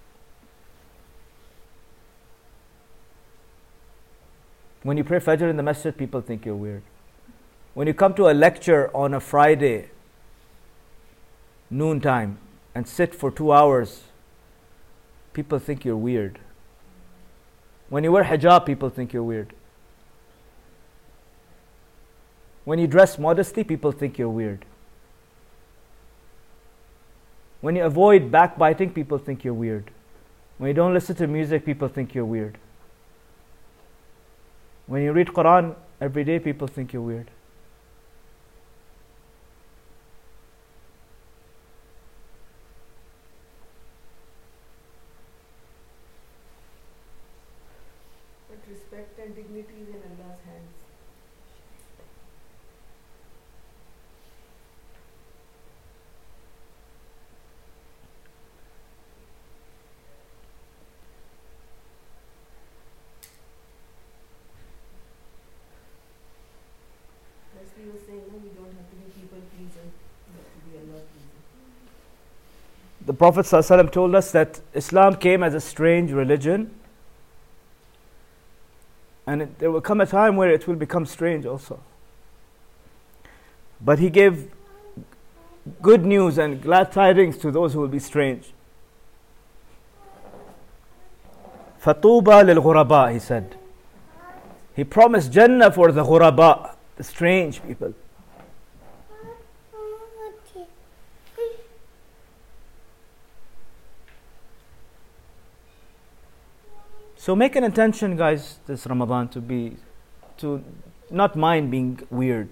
When you pray Fajr in the masjid, people think you're weird. When you come to a lecture on a Friday, noontime, and sit for 2 hours, people think you're weird. When you wear hijab, people think you're weird. When you dress modestly, people think you're weird. When you avoid backbiting, people think you're weird. When you don't listen to music, people think you're weird. When you read Quran every day, people think you're weird. But respect and dignity is in Allah's hands. Leslie was saying, no, we don't have to be people pleasing, we have to be Allah pleasing. The Prophet ﷺ told us that Islam came as a strange religion, and there will come a time where it will become strange also. But he gave good news and glad tidings to those who will be strange. فَطُوبَى لِلْغُرَبَاءِ, he said. He promised Jannah for the ghuraba, the strange people. So make an intention, guys, this Ramadan to not mind being weird.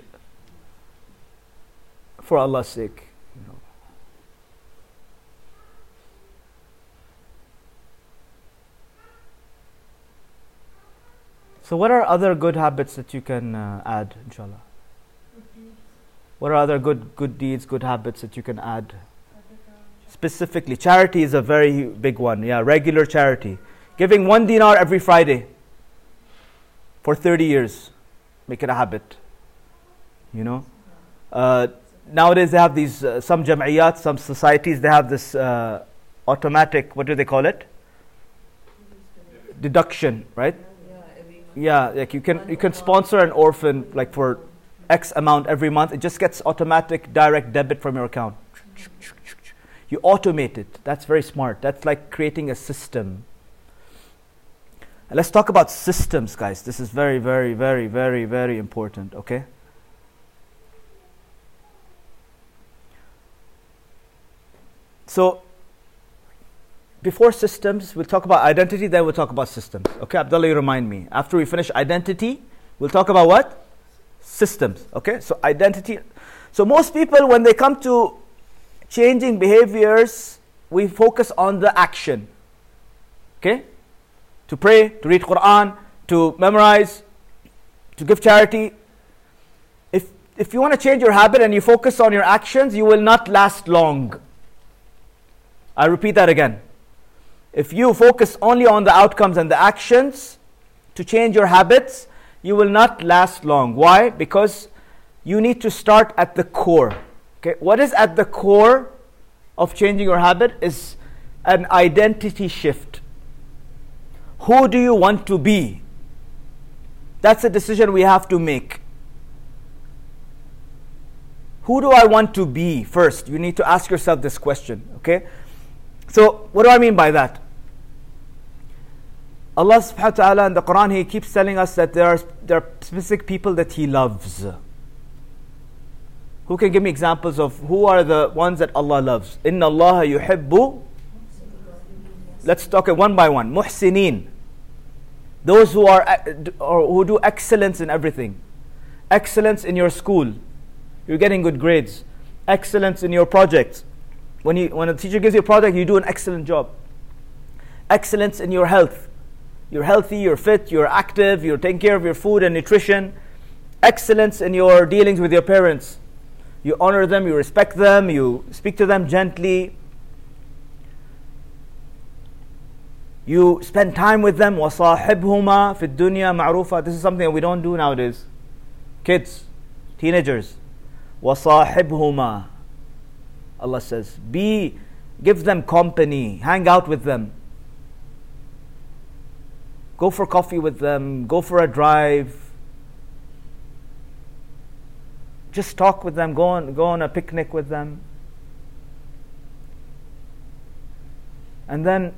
For Allah's sake. So what are other good habits that you can add, inshallah? What are other good deeds, good habits that you can add? Specifically, charity is a very big one. Yeah, regular charity. Giving 1 dinar every Friday for 30 years. Make it a habit. You know? Nowadays they have these, some jam'iyat, some societies, they have this automatic, what do they call it? Deduction, right? Yeah, like you can sponsor an orphan like for X amount every month. It just gets automatic direct debit from your account. You automate it. That's very smart. That's like creating a system. And let's talk about systems, guys. This is very, very, very, very, very important, okay? So, before systems, we'll talk about identity, then we'll talk about systems. Okay, Abdullah, you remind me. After we finish identity, we'll talk about what? Systems, okay? So, identity. So, most people, when they come to changing behaviors, we focus on the action, okay? To pray, to read Quran, to memorize, to give charity. If you want to change your habit and you focus on your actions, you will not last long. I repeat that again. If you focus only on the outcomes and the actions to change your habits, you will not last long. Why? Because you need to start at the core. Okay, what is at the core of changing your habit is an identity shift. Who do you want to be? That's a decision we have to make. Who do I want to be first? You need to ask yourself this question, okay? So, what do I mean by that? Allah subhanahu wa ta'ala in the Quran, He keeps telling us that there are specific people that He loves. Who can give me examples of who are the ones that Allah loves? Inna Allah yuhibbu. Let's talk it one by one. Muhsineen. Those who are or who do excellence in everything. Excellence in your school. You're getting good grades. Excellence in your projects. When a teacher gives you a project, you do an excellent job. Excellence in your health. You're healthy, you're fit, you're active, you're taking care of your food and nutrition. Excellence in your dealings with your parents. You honor them, you respect them, you speak to them gently. You spend time with them. وَصَاحِبْهُمَا فِي الدُّنْيَا مَعْرُوفًا. This is something that we don't do nowadays. Kids, teenagers. وَصَاحِبْهُمَا. Allah says, give them company, hang out with them. Go for coffee with them, go for a drive. Just talk with them, go on a picnic with them. And then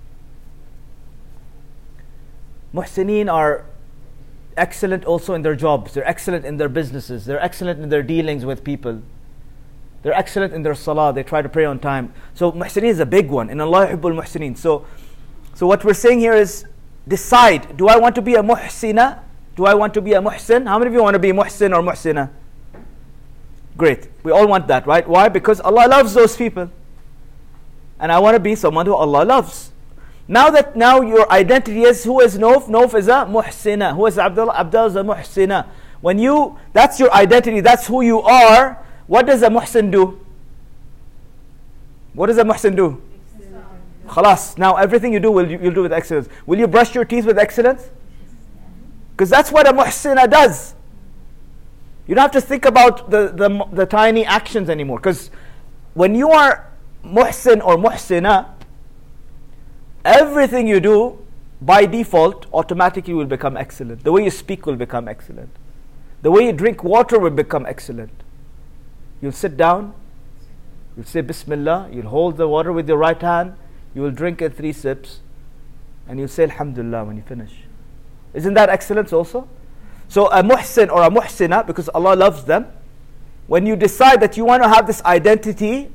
Muhsineen are excellent also in their jobs. They're excellent in their businesses. They're excellent in their dealings with people. They're excellent in their salah. They try to pray on time. So Muhsineen is a big one. In Allah yuhibbul muhsineen. So what we're saying here is, decide, do I want to be a muhsina? Do I want to be a muhsin? How many of you want to be muhsin or muhsina? Great. We all want that, right? Why? Because Allah loves those people. And I want to be someone who Allah loves. Now your identity is, who is Nof? Nof is a muhsina. Who is Abdullah? Abdullah is a muhsina. That's your identity, that's who you are. What does a muhsin do? What does a muhsin do? Khalas. Now everything you do, you'll do with excellence. Will you brush your teeth with excellence? Because that's what a muhsina does. You don't have to think about the tiny actions anymore. Because when you are muhsin or muhsina, everything you do by default automatically will become excellent. The way you speak will become excellent. The way you drink water will become excellent. You'll sit down, you'll say Bismillah, you'll hold the water with your right hand, you will drink it 3 sips, and you'll say Alhamdulillah when you finish. Isn't that excellence also? So a muhsin or a muhsina, because Allah loves them, when you decide that you want to have this identity,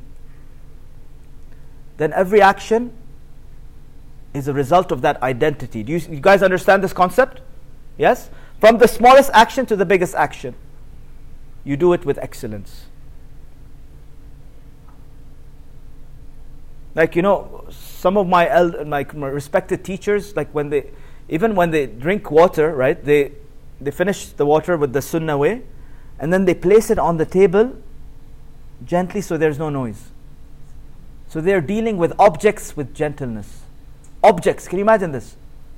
then every action is a result of that identity. Do you guys understand this concept? Yes? From the smallest action to the biggest action, you do it with excellence. Like, some of my respected teachers, like when they drink water, right? They finish the water with the sunnah way, and then they place it on the table gently so there's no noise. So they're dealing with objects with gentleness. Objects, can you imagine this?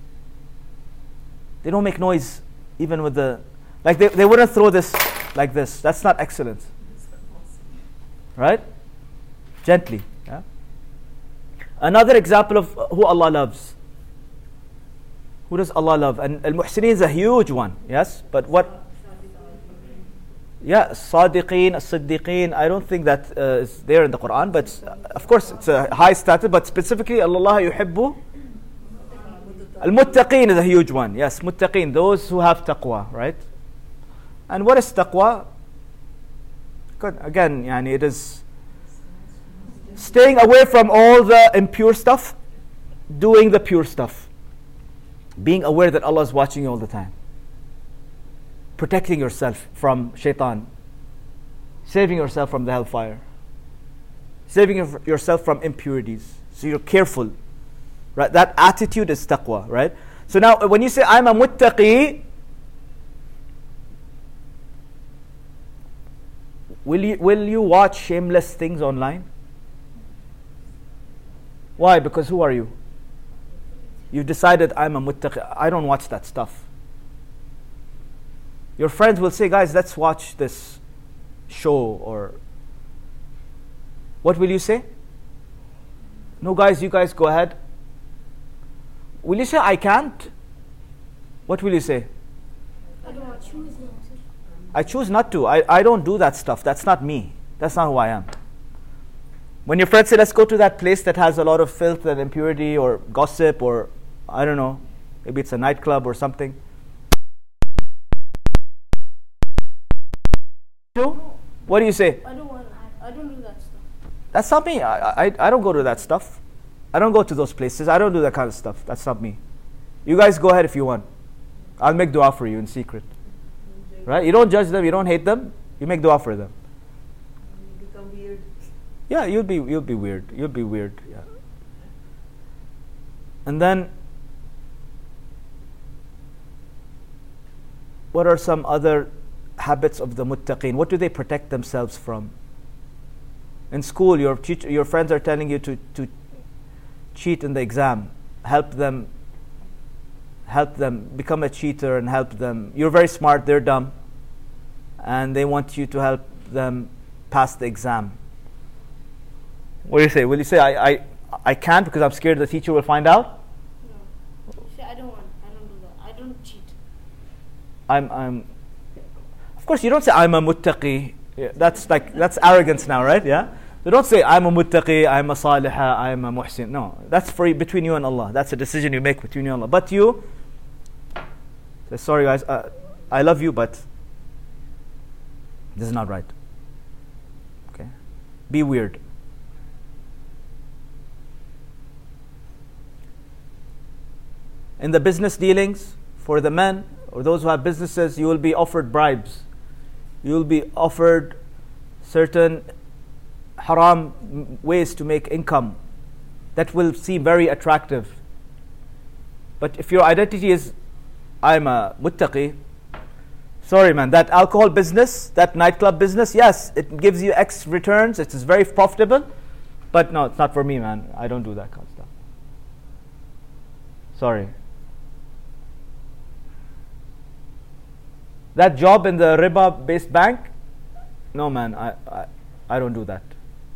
They don't make noise even with they wouldn't throw this like this. That's not excellence. Right? Gently. Yeah? Another example of who Allah loves. Who does Allah love? And Al-Muhsineen is a huge one. Yes? But what? Yeah, Sadiqeen, As-Siddiqeen. I don't think that is there in the Quran, but of course it's a high status, but specifically Allah yuhibbu Al-Muttaqeen is a huge one. Yes, Muttaqeen, those who have taqwa, right? And what is taqwa? Good. Again, it is staying away from all the impure stuff, doing the pure stuff. Being aware that Allah is watching you all the time. Protecting yourself from shaitan. Saving yourself from the hellfire. Saving yourself from impurities. So you're careful. Right? That attitude is taqwa, right? So now when you say I'm a muttaqi, will you watch shameless things online? Why? Because who are you? You've decided I'm a muttaqi. I don't watch that stuff. Your friends will say, guys, let's watch this show, or what will you say? No, guys, you guys go ahead. Will you say, I can't? What will you say? I don't choose not to. I choose not to. I don't do that stuff. That's not me. That's not who I am. When your friends say, let's go to that place that has a lot of filth and impurity or gossip, or I don't know, maybe it's a nightclub or something. What do you say? I don't do that stuff. That's not me. I don't go to that stuff. I don't go to those places. I don't do that kind of stuff. That's not me. You guys go ahead if you want. I'll make dua for you in secret. Right? You don't judge them. You don't hate them. You make dua for them. You become weird. Yeah, you'll be weird. You'll be weird. Yeah. And then, what are some other habits of the muttaqeen? What do they protect themselves from? In school, your friends are telling you to cheat in the exam. Help them become a cheater and help them. You're very smart, they're dumb, and they want you to help them pass the exam. What do you say? Will you say, I can't because I'm scared the teacher will find out? No. See, I don't do that. I don't cheat. I'm of course you don't say I'm a muttaqi. Yeah, that's arrogance now, right? Yeah. So don't say I'm a muttaqi, I'm a salihah, I'm a muhsin. No, that's for between you and Allah. That's a decision you make between you and Allah. But you say, sorry guys, I love you, but this is not right. Okay, be weird. In the business dealings, for the men or those who have businesses, you will be offered bribes. You will be offered certain haram ways to make income that will seem very attractive. But if your identity is, I'm a muttaqi, sorry man, that alcohol business, that nightclub business, yes, it gives you X returns, it is very profitable, but no, it's not for me, man. I don't do that kind of stuff. Sorry. That job in the riba-based bank, no man, I don't do that.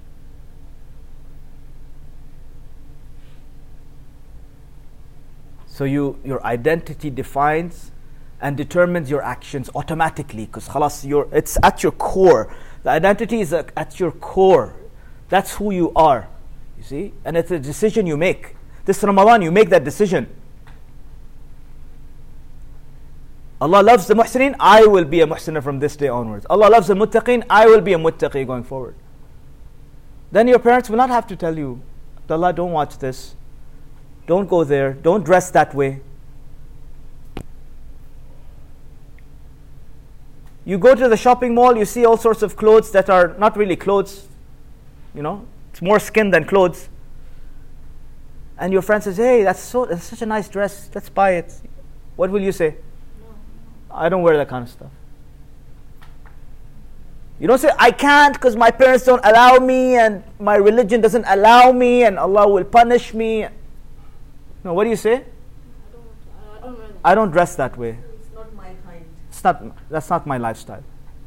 So your identity defines and determines your actions automatically, because khalas, it's at your core. The identity is at your core. That's who you are, you see? And it's a decision you make. This Ramadan, you make that decision. Allah loves the muhsineen, I will be a muhsinah from this day onwards. Allah loves the muttaqeen, I will be a muttaqi going forward. Then your parents will not have to tell you, Abdullah, don't watch this. Don't go there. Don't dress that way. You go to the shopping mall, you see all sorts of clothes that are not really clothes. You know, it's more skin than clothes. And your friend says, hey, that's such a nice dress. Let's buy it. What will you say? I don't wear that kind of stuff. You don't say, I can't because my parents don't allow me and my religion doesn't allow me and Allah will punish me. No, what do you say? I don't dress that way. It's not my kind. That's not my lifestyle.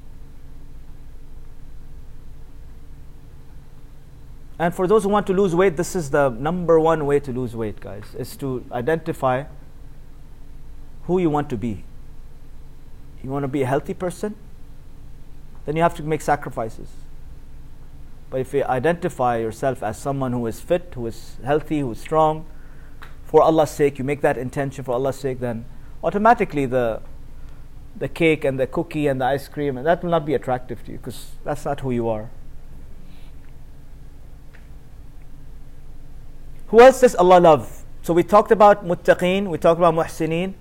And for those who want to lose weight, this is the number one way to lose weight, guys, is to identify who you want to be. You want to be a healthy person? Then you have to make sacrifices. But if you identify yourself as someone who is fit, who is healthy, who is strong, for Allah's sake, you make that intention for Allah's sake, then automatically the cake and the cookie and the ice cream, and that will not be attractive to you because that's not who you are. Who else does Allah love? So we talked about muttaqeen, we talked about muhsineen.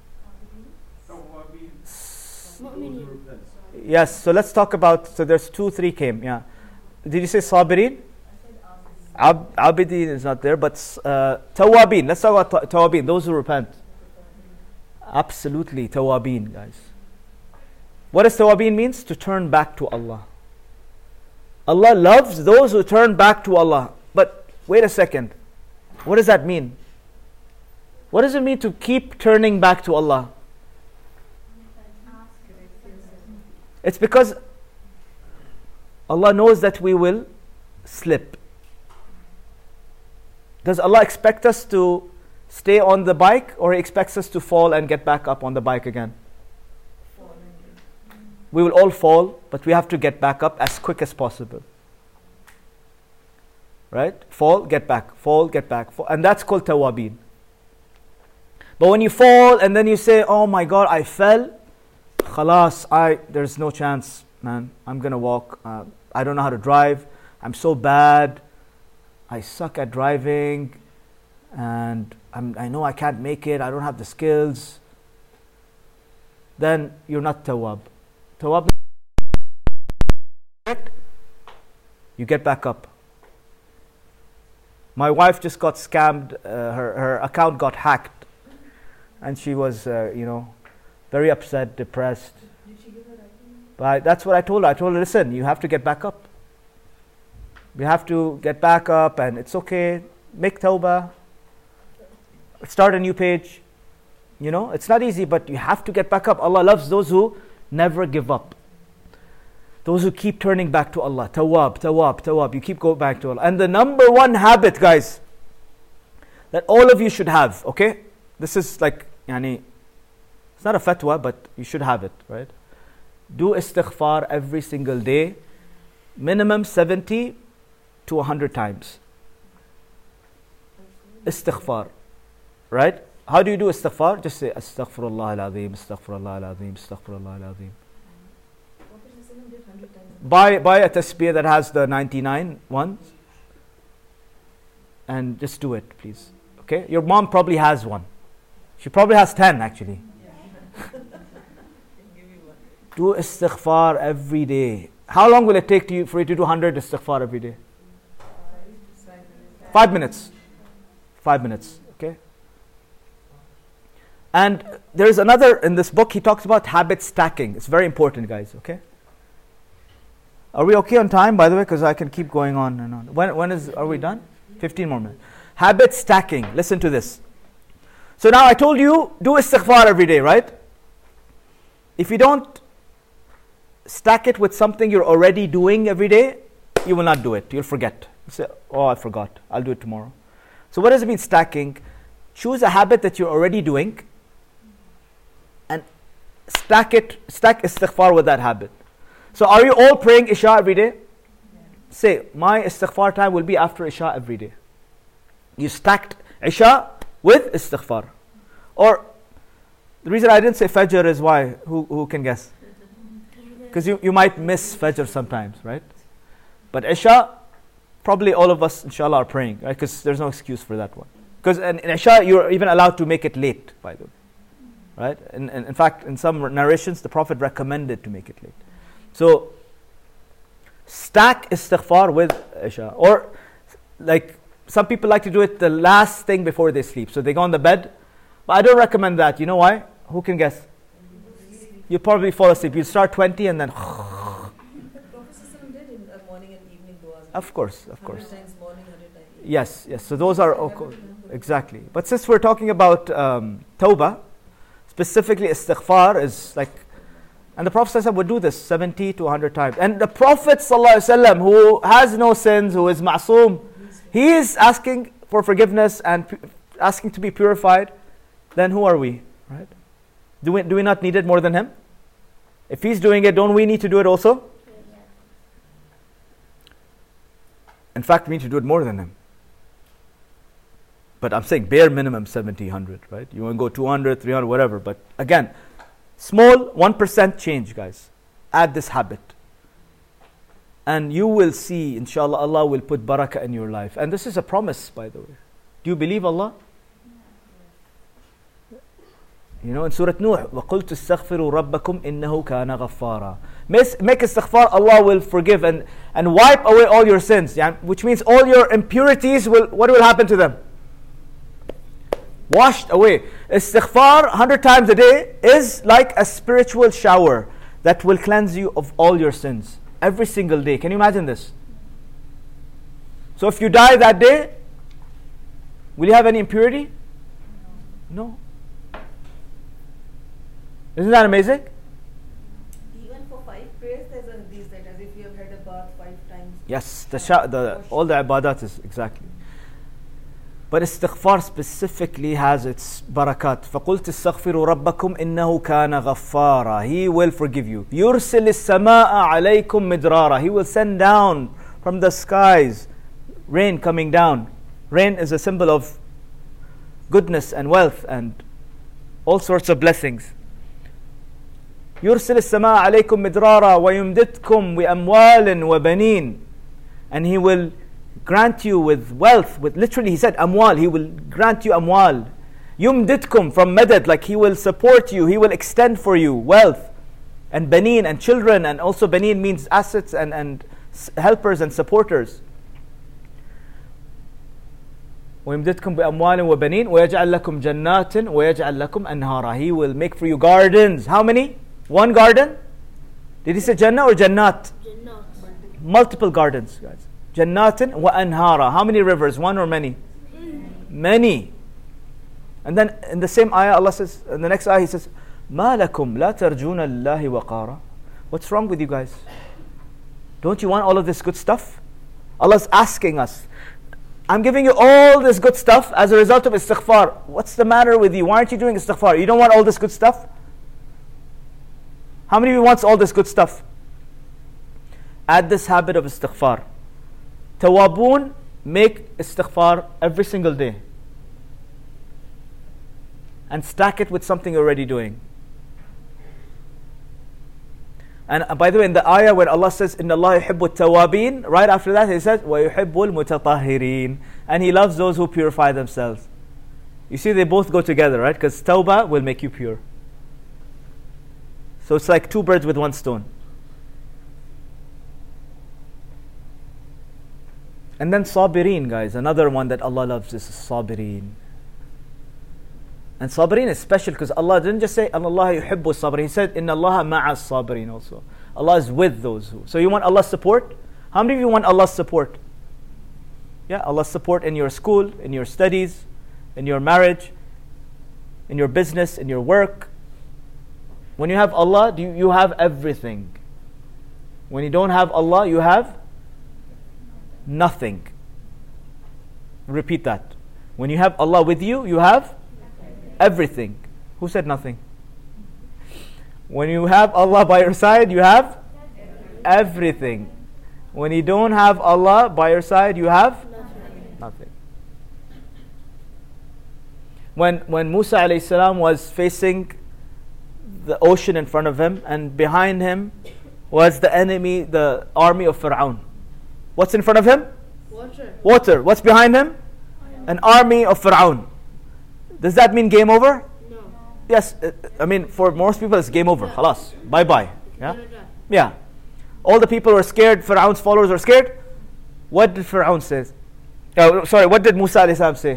Yes, so let's talk about, so there's 2, 3 came, yeah. Did you say sabirin? Abidin is not there, but tawabin. Let's talk about tawabin, those who repent. Absolutely, tawabin, guys. What does tawabin means? To turn back to Allah. Allah loves those who turn back to Allah. But wait a second. What does that mean? What does it mean to keep turning back to Allah? It's because Allah knows that we will slip. Does Allah expect us to stay on the bike, or He expects us to fall and get back up on the bike again? We will all fall, but we have to get back up as quick as possible. Right? Fall, get back. Fall, get back. Fall. And that's called tawabin. But when you fall and then you say, oh my God, I fell. Khalas, there's no chance, man. I'm going to walk. I don't know how to drive. I'm so bad. I suck at driving. And I know I can't make it. I don't have the skills. Then you're not tawab. Tawab, you get back up. My wife just got scammed. Her account got hacked. And she was, very upset, depressed. Did she give her writing? But that's what I told her. I told her, listen, you have to get back up. We have to get back up, and it's okay. Make tawbah. Start a new page. You know, it's not easy, but you have to get back up. Allah loves those who never give up. Those who keep turning back to Allah. Tawab, tawab, tawab. You keep going back to Allah. And the number one habit, guys, that all of you should have, okay? This is like, it's not a fatwa, but you should have it, right? Do istighfar every single day, minimum 70 to 100 times. Istighfar, right? How do you do istighfar? Just say astaghfirullah al-azim, astaghfirullah al-azim, astaghfirullah al-azim. Buy a tasbih that has the 99 ones and just do it, please. Okay? Your mom probably has one. She probably has 10 actually. Do istighfar every day. How long will it take for you to do 100 istighfar every day? 5 minutes. 5 minutes. Okay? And there's another, in this book, he talks about habit stacking. It's very important, guys. Okay? Are we okay on time, by the way? Because I can keep going on and on. Are we done? 15 more minutes. Habit stacking. Listen to this. So now I told you, do istighfar every day, right? If you don't stack it with something you're already doing every day, you will not do it. You'll forget. You say, oh, I forgot. I'll do it tomorrow. So what does it mean stacking? Choose a habit that you're already doing and stack istighfar with that habit. So are you all praying Isha every day? Say, my istighfar time will be after Isha every day. You stacked Isha with istighfar. Or, the reason I didn't say Fajr is why? Who can guess? Because you might miss Fajr sometimes, right? But Isha, probably all of us, inshallah, are praying, right? Because there's no excuse for that one. Because in Isha, you're even allowed to make it late, by the way. Right? In fact, in some narrations, the Prophet recommended to make it late. So, stack istighfar with Isha. Or, like, some people like to do it the last thing before they sleep. So, they go on the bed. But I don't recommend that. You know why? Who can guess? You probably fall asleep. You start 20 and then... Prophet did in morning and evening du'as. Of course. 100 times morning, 100 times evening. Yes. So, those are... exactly. But since we're talking about tawbah, specifically istighfar is like... And the Prophet ﷺ would do this 70 to 100 times. And the Prophet ﷺ, who has no sins, who is ma'soom, he is asking for forgiveness and asking to be purified. Then who are we? Right? Do we not need it more than him? If he's doing it, don't we need to do it also? In fact, we need to do it more than him. But I'm saying bare minimum 70, 100, right? You want to go 200, 300, whatever. But again, small 1% change, guys. Add this habit. And you will see, inshallah, Allah will put barakah in your life. And this is a promise, by the way. Do you believe Allah? You know, in Surah Nuh, وَقُلْتُ اسْتَغْفِرُوا رَبَّكُمْ إِنَّهُ كَانَ غَفَّارًا. Make istighfar, Allah will forgive and wipe away all your sins. Which means all your impurities, what will happen to them? Washed away. Istighfar 100 times a day is like a spiritual shower that will cleanse you of all your sins. Every single day. Can you imagine this? So if you die that day, will you have any impurity? No. Isn't that amazing? Even for 5 prayers, there's a hadith that as if you have had a bath 5 times. Yes, all the ibadat is exactly. But istighfar specifically has its barakat. فَقُلْتِ اسْتَغْفِرُوا رَبَّكُمْ إِنَّهُ كَانَ غَفَّارًا. He will forgive you. يُرْسِلِ السَّمَاءَ عَلَيْكُمْ مِدْرَارًا. He will send down from the skies rain coming down. Rain is a symbol of goodness and wealth and all sorts of blessings. يُرْسِلِ السَّمَاءَ عَلَيْكُمْ مِدْرَارًا وَيُمْدِدْكُمْ وَأَمْوَالٍ وَبَنِينَ. And He will grant you with wealth, literally he said amwal, He will grant you amwal. Yumditkum from madad, like He will support you, He will extend for you wealth. And baneen and children, and also baneen means assets and helpers and supporters. وَيُمْدِدْكُمْ بِأَمْوَالٍ وَبَنِينَ وَيَجْعَلْ لَكُمْ جَنَّاتٍ وَيَجْعَلْ لَكُمْ أَنْهَارًا. He will make for you gardens. How many? One garden? Did he say Jannah or Jannat? Jannat. Multiple gardens, guys. Jannatin wa anhara. How many rivers? One or many? Many. And then in the same ayah, Allah says, in the next ayah, He says, مَا لَكُمْ لَا تَرْجُونَ اللَّهِ وَقَارًا. What's wrong with you guys? Don't you want all of this good stuff? Allah's asking us. I'm giving you all this good stuff as a result of istighfar. What's the matter with you? Why aren't you doing istighfar? You don't want all this good stuff? How many of you wants all this good stuff? Add this habit of istighfar. Tawaboon, make istighfar every single day. And stack it with something you're already doing. And by the way, in the ayah when Allah says, Inna Allah yuhibbu tawabin, right after that He says, Wa yuhibbul mutatahhirin. And He loves those who purify themselves. You see, they both go together, right? Because tawbah will make you pure. So it's like two birds with one stone. And then sabirin, guys. Another one that Allah loves is sabirin. And sabirin is special because Allah didn't just say, Allah yuhibbu sabirin. He said, Inna Allah ma'as sabirin also. Allah is with those who. So you want Allah's support? How many of you want Allah's support? Yeah, Allah's support in your school, in your studies, in your marriage, in your business, in your work. When you have Allah, you have everything. When you don't have Allah, you have nothing. Repeat that. When you have Allah with you, you have everything. Who said nothing? When you have Allah by your side, you have everything. When you don't have Allah by your side, you have nothing. When Musa alayhi salam was facing the ocean in front of him, and behind him was the enemy, the army of Fir'aun. What's in front of him? Water. What's behind him? An army of Fir'aun. Does that mean game over? No. Yes. I mean, for most people, it's game over. Khalas. Bye-bye. Yeah? Yeah. All the people were scared. Fir'aun's followers were scared. What did Fir'aun say? What did Musa alayhi salam say?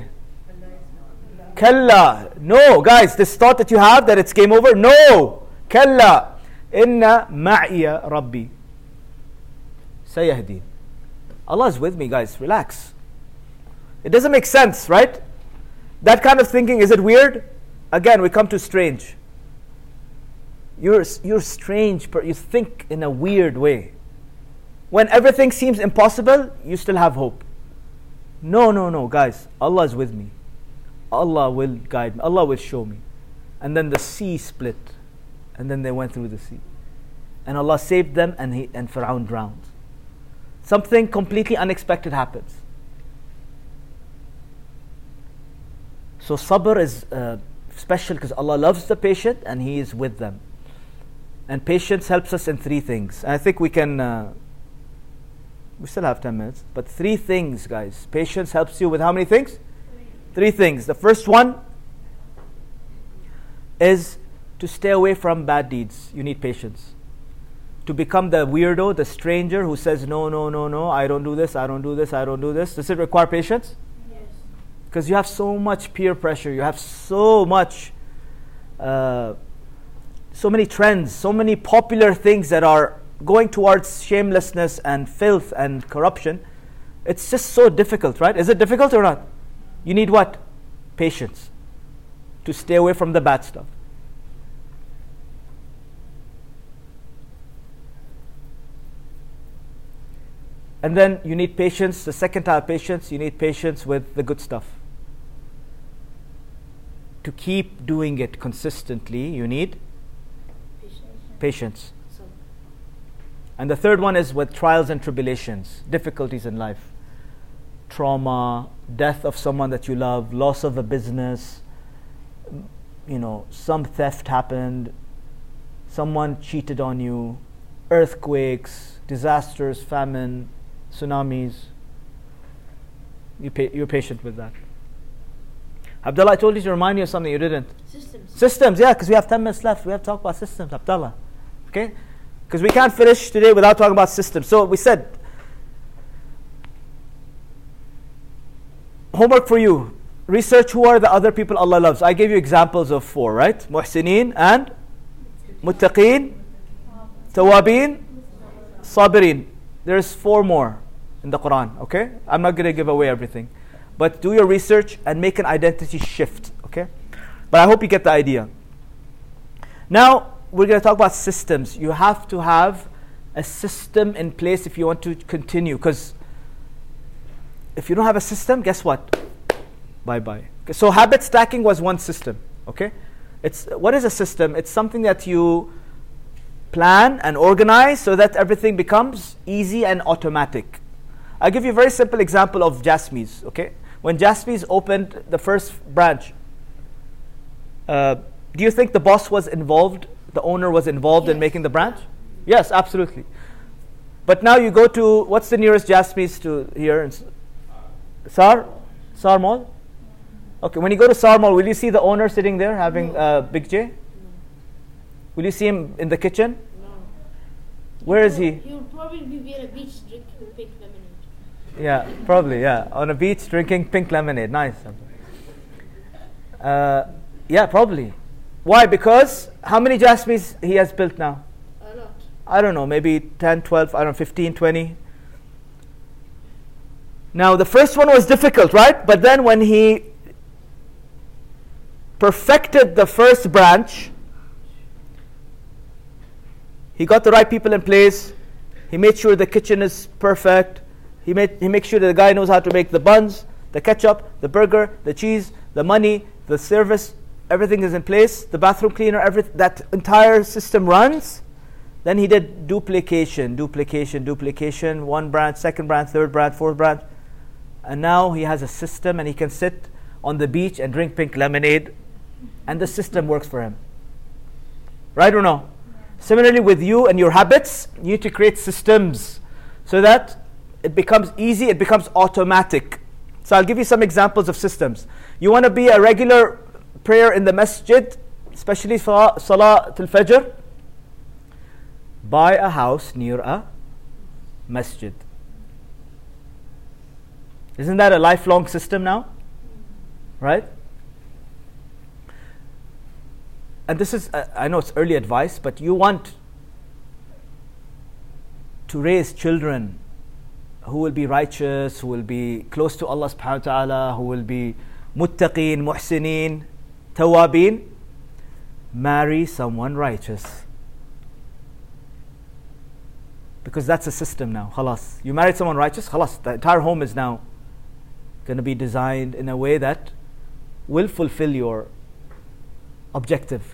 Kalla. No, guys, this thought that you have that it's game over. No. Kalla. Inna ma'iya Rabbi sayahdin. Allah is with me, guys. Relax. It doesn't make sense, right? That kind of thinking, is it weird? Again, we come to strange. You're strange, but you think in a weird way. When everything seems impossible, you still have hope. No, guys. Allah is with me. Allah will guide me. Allah will show me. And then the sea split. And then they went through the sea. And Allah saved them, and Fir'aun drowned. Something completely unexpected happens. So sabr is special because Allah loves the patient and He is with them. And patience helps us in three things. And I think we can, we still have 10 minutes. But three things, guys. Patience helps you with how many things? Three things. The first one is to stay away from bad deeds. You need patience. To become the weirdo, the stranger who says, no, I don't do this, I don't do this, I don't do this. Does it require patience? Yes. Because you have so much peer pressure. You have so much, so many trends, so many popular things that are going towards shamelessness and filth and corruption. It's just so difficult, right? Is it difficult or not? You need what? Patience. To stay away from the bad stuff. And then you need patience. The second type of patience, you need patience with the good stuff. To keep doing it consistently, you need patience. And the third one is with trials and tribulations, difficulties in life. Trauma, death of someone that you love, loss of a business, some theft happened, someone cheated on you, earthquakes, disasters, famine, tsunamis. You're patient with that. Abdullah, I told you to remind you of something you didn't. Systems, yeah, because we have 10 minutes left. We have to talk about systems, Abdullah. Okay? Because we can't finish today without talking about systems. So we said, homework for you. Research who are the other people Allah loves. I gave you examples of 4, right? Muhsineen and Muttaqeen Tawabin, Sabirin. There's 4 more in the Quran, okay? I'm not going to give away everything. But do your research and make an identity shift, okay? But I hope you get the idea. Now, we're going to talk about systems. You have to have a system in place if you want to continue. Because if you don't have a system, guess what? Bye-bye. Okay, so habit stacking was one system, okay? What is a system? It's something that you plan and organize so that everything becomes easy and automatic. I'll give you a very simple example of Jasmy's, okay? When Jasmy's opened the first branch, do you think the boss was involved, the owner was involved in making the branch? Yes, absolutely. But now you go to, what's the nearest Jasmy's to here? Sar Mall? Okay, when you go to Sar Mall, will you see the owner sitting there having Big J? Will you see him in the kitchen? No. Where is he? He would probably be at a beach drinking pink lemonade. Yeah, probably, yeah. On a beach drinking pink lemonade. Nice. Yeah, probably. Why? Because how many Jasmy's he has built now? A lot. I don't know, maybe 10, 12, I don't know, 15, 20. Now, the first one was difficult, right? But then when he perfected the first branch, he got the right people in place. He made sure the kitchen is perfect. He makes sure that the guy knows how to make the buns, the ketchup, the burger, the cheese, the money, the service. Everything is in place. The bathroom cleaner, that entire system runs. Then he did duplication. 1 branch, 2nd branch, 3rd branch, 4th branch. And now he has a system and he can sit on the beach and drink pink lemonade. And the system works for him. Right or no? Similarly with you and your habits, you need to create systems so that it becomes easy, it becomes automatic. So I'll give you some examples of systems. You want to be a regular prayer in the masjid, especially Salat al-Fajr? Buy a house near a masjid. Isn't that a lifelong system now? Right? And this is, I know it's early advice, but you want to raise children who will be righteous, who will be close to Allah subhanahu wa ta'ala, who will be muttaqeen, muhsineen, tawabin. Marry someone righteous. Because that's a system now. Khalas. You married someone righteous, khalas. The entire home is now going to be designed in a way that will fulfill your objective.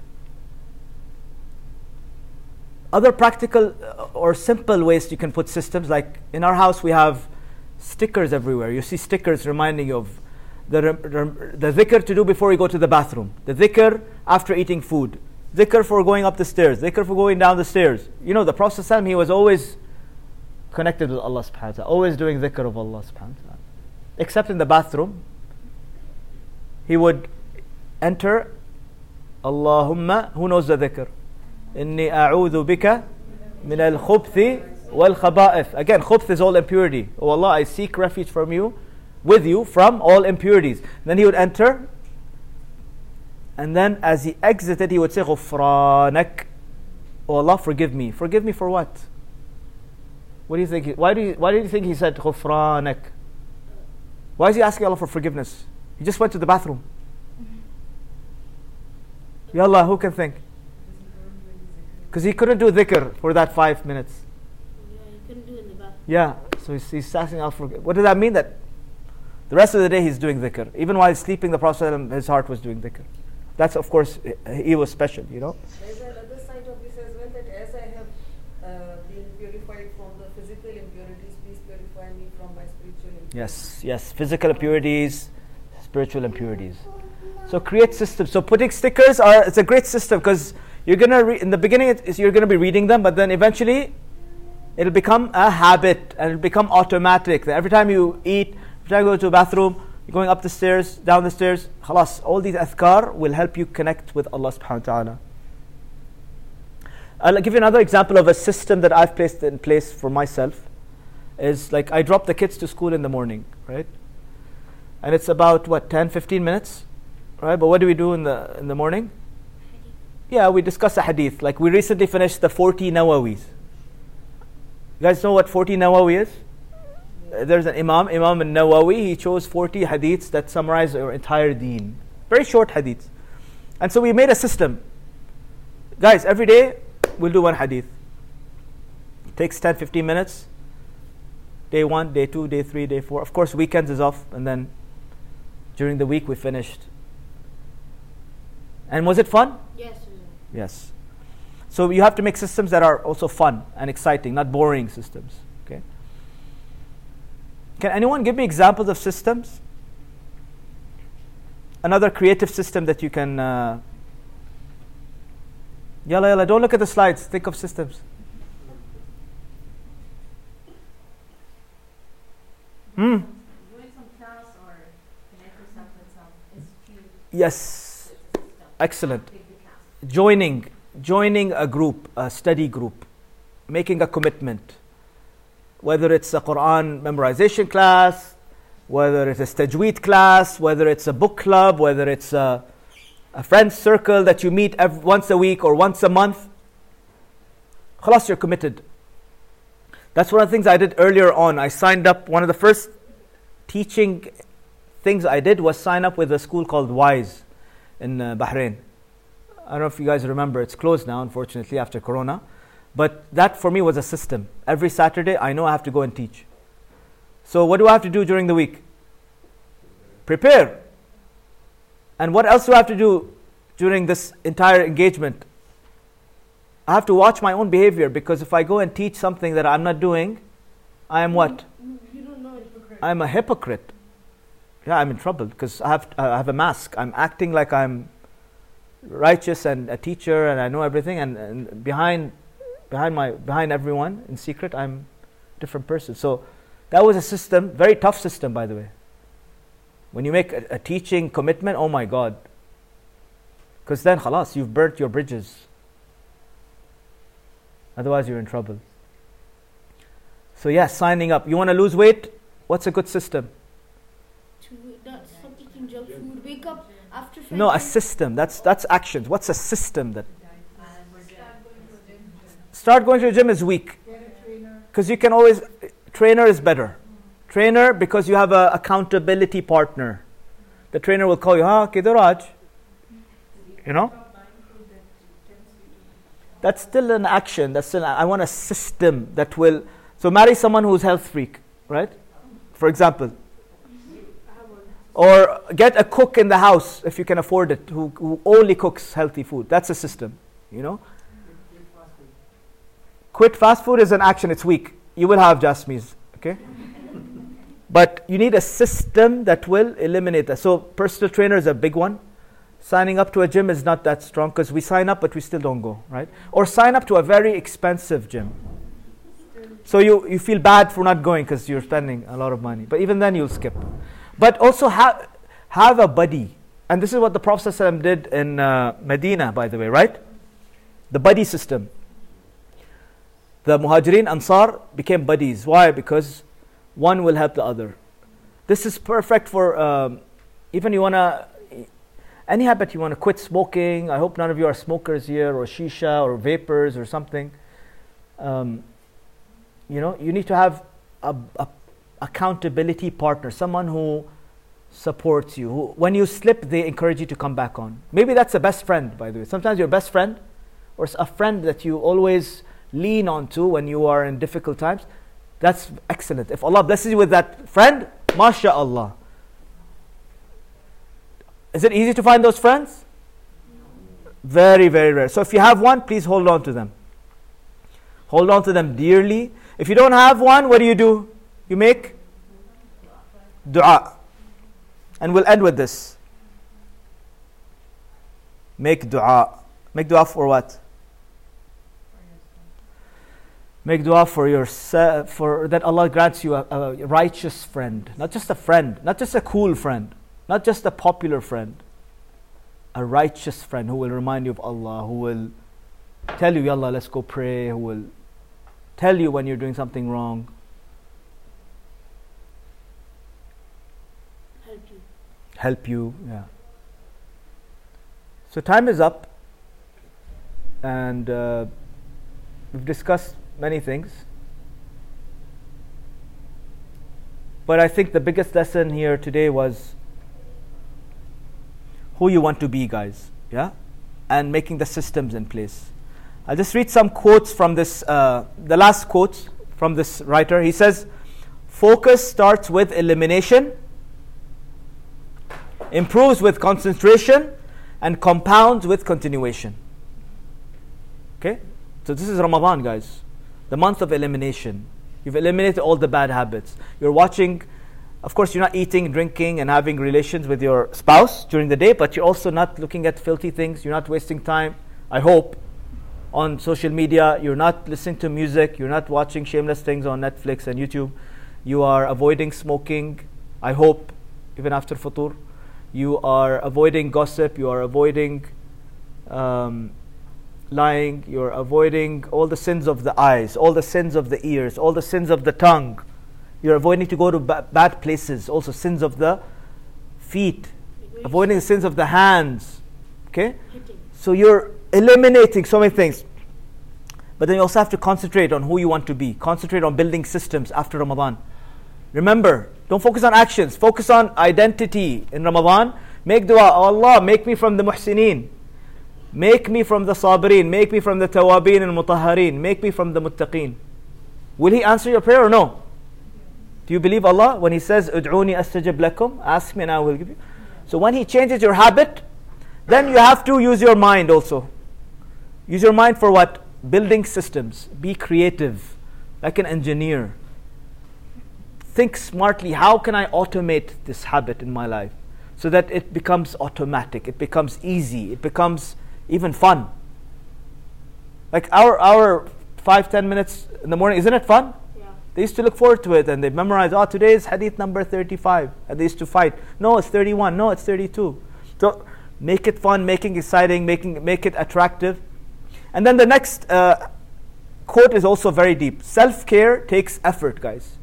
Other practical or simple ways you can put systems, like in our house we have stickers everywhere. You see stickers reminding you of the dhikr to do before you go to the bathroom, the dhikr after eating food, dhikr for going up the stairs, dhikr for going down the stairs. You know, the Prophet ﷺ, he was always connected with Allah subhanahu wa ta'ala, always doing dhikr of Allah subhanahu wa ta'ala. Except in the bathroom, he would enter Allahumma, who knows the dhikr? Inni a'udhu bika min al-khubthi wal-khaba'ith. Again, khubth is all impurity. Oh Allah, I seek refuge from you, with you, from all impurities. Then he would enter, and then as he exited, he would say, Ghufranak. Oh Allah, forgive me. Forgive me for what? What do you think? Why do you think he said Ghufranak? Why is he asking Allah for forgiveness? He just went to the bathroom. Ya Allah, who can think? Because he couldn't do dhikr for that 5 minutes. Yeah, you couldn't do it in the bathroom. Yeah, so he's asking Allah for. What does that mean? That the rest of the day he's doing dhikr. Even while he's sleeping, the Prophet ﷺ, his heart was doing dhikr. That's, of course, he was special, you know. There's another side of this as well, that as I have been purified from the physical impurities, please purify me from my spiritual impurities. Yes, physical impurities, spiritual impurities. So create systems. So putting stickers it's a great system, because you're gonna in the beginning you're gonna be reading them, but then eventually it'll become a habit and it'll become automatic. Every time you eat, every time you go to a bathroom, you're going up the stairs, down the stairs, khalas, all these adhkar will help you connect with Allah subhanahu wa ta'ala. I'll give you another example of a system that I've placed in place for myself. Is like I drop the kids to school in the morning, right? And it's about 10-15 minutes, right? But what do we do in the morning? Yeah, we discuss a hadith. Like we recently finished the 40 Nawawis. You guys know what 40 Nawawi is? There's an Imam al-Nawawi. He chose 40 hadiths that summarize our entire deen. Very short hadiths. And so we made a system. Guys, every day we'll do one hadith. It takes 10-15 minutes. Day 1, day 2, day 3, day 4. Of course, weekends is off. And then during the week we finished. And was it fun? Yes. Yes. So you have to make systems that are also fun and exciting, not boring systems. Okay. Can anyone give me examples of systems? Another creative system that you can... Yalla, don't look at the slides. Think of systems. Doing some class or connect yourself with some institute. Yes. Excellent. Joining a group, a study group, making a commitment. Whether it's a Quran memorization class, whether it's a tajweed class, whether it's a book club, whether it's a friend's circle that you meet once a week or once a month. Khalas, you're committed. That's one of the things I did earlier on. I signed up. One of the first teaching things I did was sign up with a school called WISE in Bahrain. I don't know if you guys remember. It's closed now, unfortunately, after Corona. But that for me was a system. Every Saturday, I know I have to go and teach. So what do I have to do during the week? Prepare. And what else do I have to do during this entire engagement? I have to watch my own behavior, because if I go and teach something that I'm not doing, I am what? You don't know. I'm a hypocrite. Yeah, I'm in trouble because I have a mask. I'm acting like I'm righteous and a teacher and I know everything, and behind everyone in secret I'm a different person. So that was a system, very tough system, by the way. When you make a teaching commitment, oh my God, because then khalas, you've burnt your bridges. Otherwise you're in trouble. So yes, signing up. You want to lose weight? What's a good system? Stop eating junk food. Wake up after. No, a system. That's actions. What's a system that? Start going to the gym is weak. Because you can always... Trainer is better. Trainer, because you have an accountability partner. The trainer will call you, kidhar aaj? You know? That's still an action. I want a system that will... So marry someone who's health freak, right? For example. Or get a cook in the house, if you can afford it, who only cooks healthy food. That's a system, you know? Quit fast food is an action. It's weak. You will have Jasmines, okay? But you need a system that will eliminate that. So personal trainer is a big one. Signing up to a gym is not that strong, because we sign up but we still don't go, right? Or sign up to a very expensive gym. So you feel bad for not going because you're spending a lot of money. But even then you'll skip. But also have a buddy. And this is what the Prophet ﷺ did in Medina, by the way, right? The buddy system. The Muhajirin, Ansar became buddies. Why? Because one will help the other. This is perfect for even you want to... Any habit you want to quit smoking. I hope none of you are smokers here, or shisha, or vapors, or something. You know, you need to have a accountability partner, someone who supports you. Who, when you slip, they encourage you to come back on. Maybe that's a best friend, by the way. Sometimes your best friend, or a friend that you always lean on to when you are in difficult times. That's excellent. If Allah blesses you with that friend, mashallah. Is it easy to find those friends? Very, very rare. So if you have one, please hold on to them. Hold on to them dearly. If you don't have one, what do? You make dua. And we'll end with this. Make dua. Make dua for what? Make dua for yourself, for that Allah grants you a righteous friend. Not just a friend, not just a cool friend, not just a popular friend. A righteous friend who will remind you of Allah, who will tell you, Yalla, let's go pray, who will tell you when you're doing something wrong. Help you, yeah. So time is up. and we've discussed many things. But I think the biggest lesson here today was who you want to be, guys. Yeah? And making the systems in place. I'll just read some quotes from this, the last quotes from this writer. He says, focus starts with elimination, improves with concentration, and compounds with continuation. Okay? So this is Ramadan, guys. The month of elimination. You've eliminated all the bad habits. You're watching, of course, you're not eating, drinking, and having relations with your spouse during the day, but you're also not looking at filthy things. You're not wasting time, I hope, on social media. You're not listening to music. You're not watching shameless things on Netflix and YouTube. You are avoiding smoking, I hope, even after futur. You are avoiding gossip. You are avoiding lying. You're avoiding all the sins of the eyes, all the sins of the ears, all the sins of the tongue. You're avoiding to go to bad places, also sins of the feet, avoiding the sins of the hands. Okay? So you're eliminating so many things. But then you also have to concentrate on who you want to be. Concentrate on building systems after Ramadan. Remember, don't focus on actions. Focus on identity in Ramadan. Make dua, oh Allah, make me from the muhsineen. Make me from the sabirin. Make me from the tawabin and mutahharin. Make me from the muttaqeen. Will He answer your prayer or no? Do you believe Allah when He says, Ud'uni astajib lakum? Ask me and I will give you. So when He changes your habit, then you have to use your mind also. Use your mind for what? Building systems. Be creative, like an engineer. Think smartly, how can I automate this habit in my life so that it becomes automatic, it becomes easy, it becomes even fun. Like our 5-10 minutes in the morning, isn't it fun? Yeah. They used to look forward to it and they memorize, oh, today is hadith number 35. And they used to fight. No, it's 31. No, it's 32. So make it fun, make it exciting, make it attractive. And then the next quote is also very deep. Self-care takes effort, guys.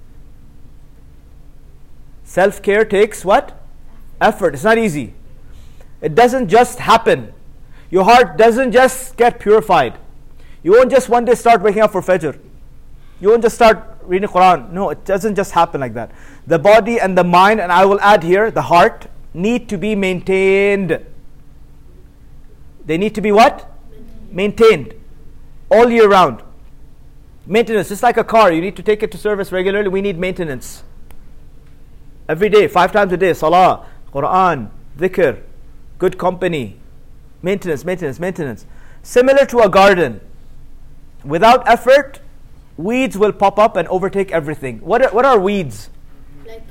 Self-care takes what? Effort. It's not easy. It doesn't just happen. Your heart doesn't just get purified. You won't just one day start waking up for Fajr. You won't just start reading Quran. No, it doesn't just happen like that. The body and the mind, and I will add here, the heart, need to be maintained. They need to be what? Maintained. All year round. Maintenance, just like a car. You need to take it to service regularly. We need maintenance. Every day, 5 times a day. Salah, Quran, dhikr, good company. Maintenance, maintenance, maintenance. Similar to a garden. Without effort, weeds will pop up and overtake everything. What are weeds? Like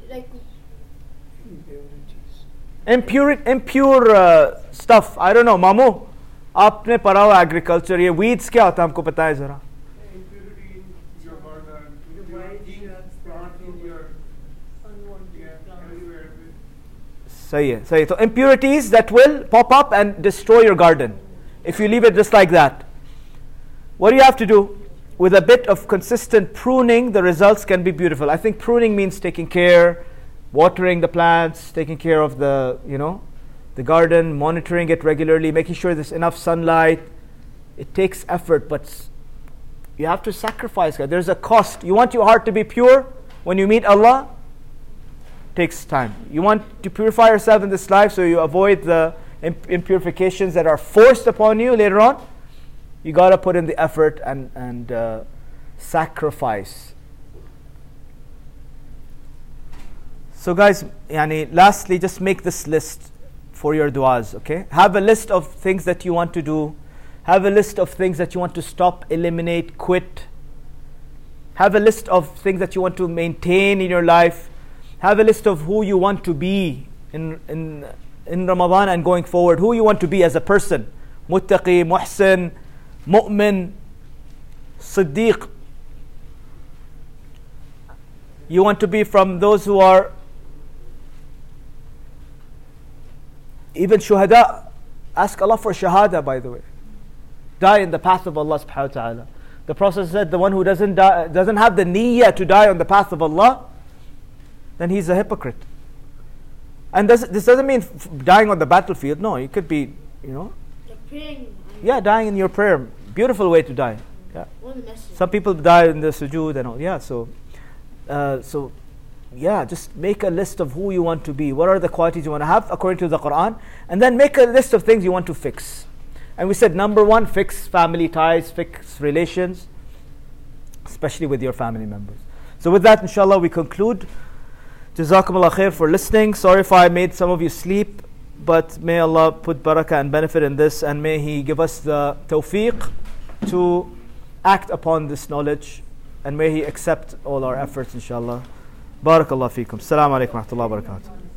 Impure stuff. I don't know. Mamu, आपने पढ़ा हुआ agriculture. ये weeds क्या होता है हमको पता है जरा? Impurity in your garden, plant in your everywhere. सही है, सही है. So impurities that will pop up and destroy your garden if you leave it just like that. What do you have to do? With a bit of consistent pruning, the results can be beautiful. I think pruning means taking care, watering the plants, taking care of the garden, monitoring it regularly, making sure there's enough sunlight. It takes effort, but you have to sacrifice. There's a cost. You want your heart to be pure when you meet Allah? Takes time. You want to purify yourself in this life so you avoid the impurifications that are forced upon you later on? You got to put in the effort and sacrifice. So guys, lastly, just make this list for your du'as, okay? Have a list of things that you want to do. Have a list of things that you want to stop, eliminate, quit. Have a list of things that you want to maintain in your life. Have a list of who you want to be in Ramadan and going forward. Who you want to be as a person. Muttaqi, muhsin, mu'min, siddiq. You want to be from those who are even shuhada. Ask Allah for shahada, by the way. Die in the path of Allah subhanahu wa ta'ala. The Prophet said the one who doesn't have the niyyah to die on the path of Allah, then he's a hypocrite. And this doesn't mean dying on the battlefield. No, you could be, like praying and Yeah, dying in your prayer. Beautiful way to die. Yeah. Or the message. Some people die in the sujood and all. Yeah, so yeah, just make a list of who you want to be. What are the qualities you want to have according to the Quran? And then make a list of things you want to fix. And we said number 1, fix family ties, fix relations, especially with your family members. So with that, inshallah, we conclude. Jazakumullah khair for listening. Sorry if I made some of you sleep, but may Allah put barakah and benefit in this, and may He give us the tawfiq to act upon this knowledge, and may He accept all our efforts, inshallah. Barakallah feekum. Assalamu alaikum wa rahmatullahi wa barakatuh.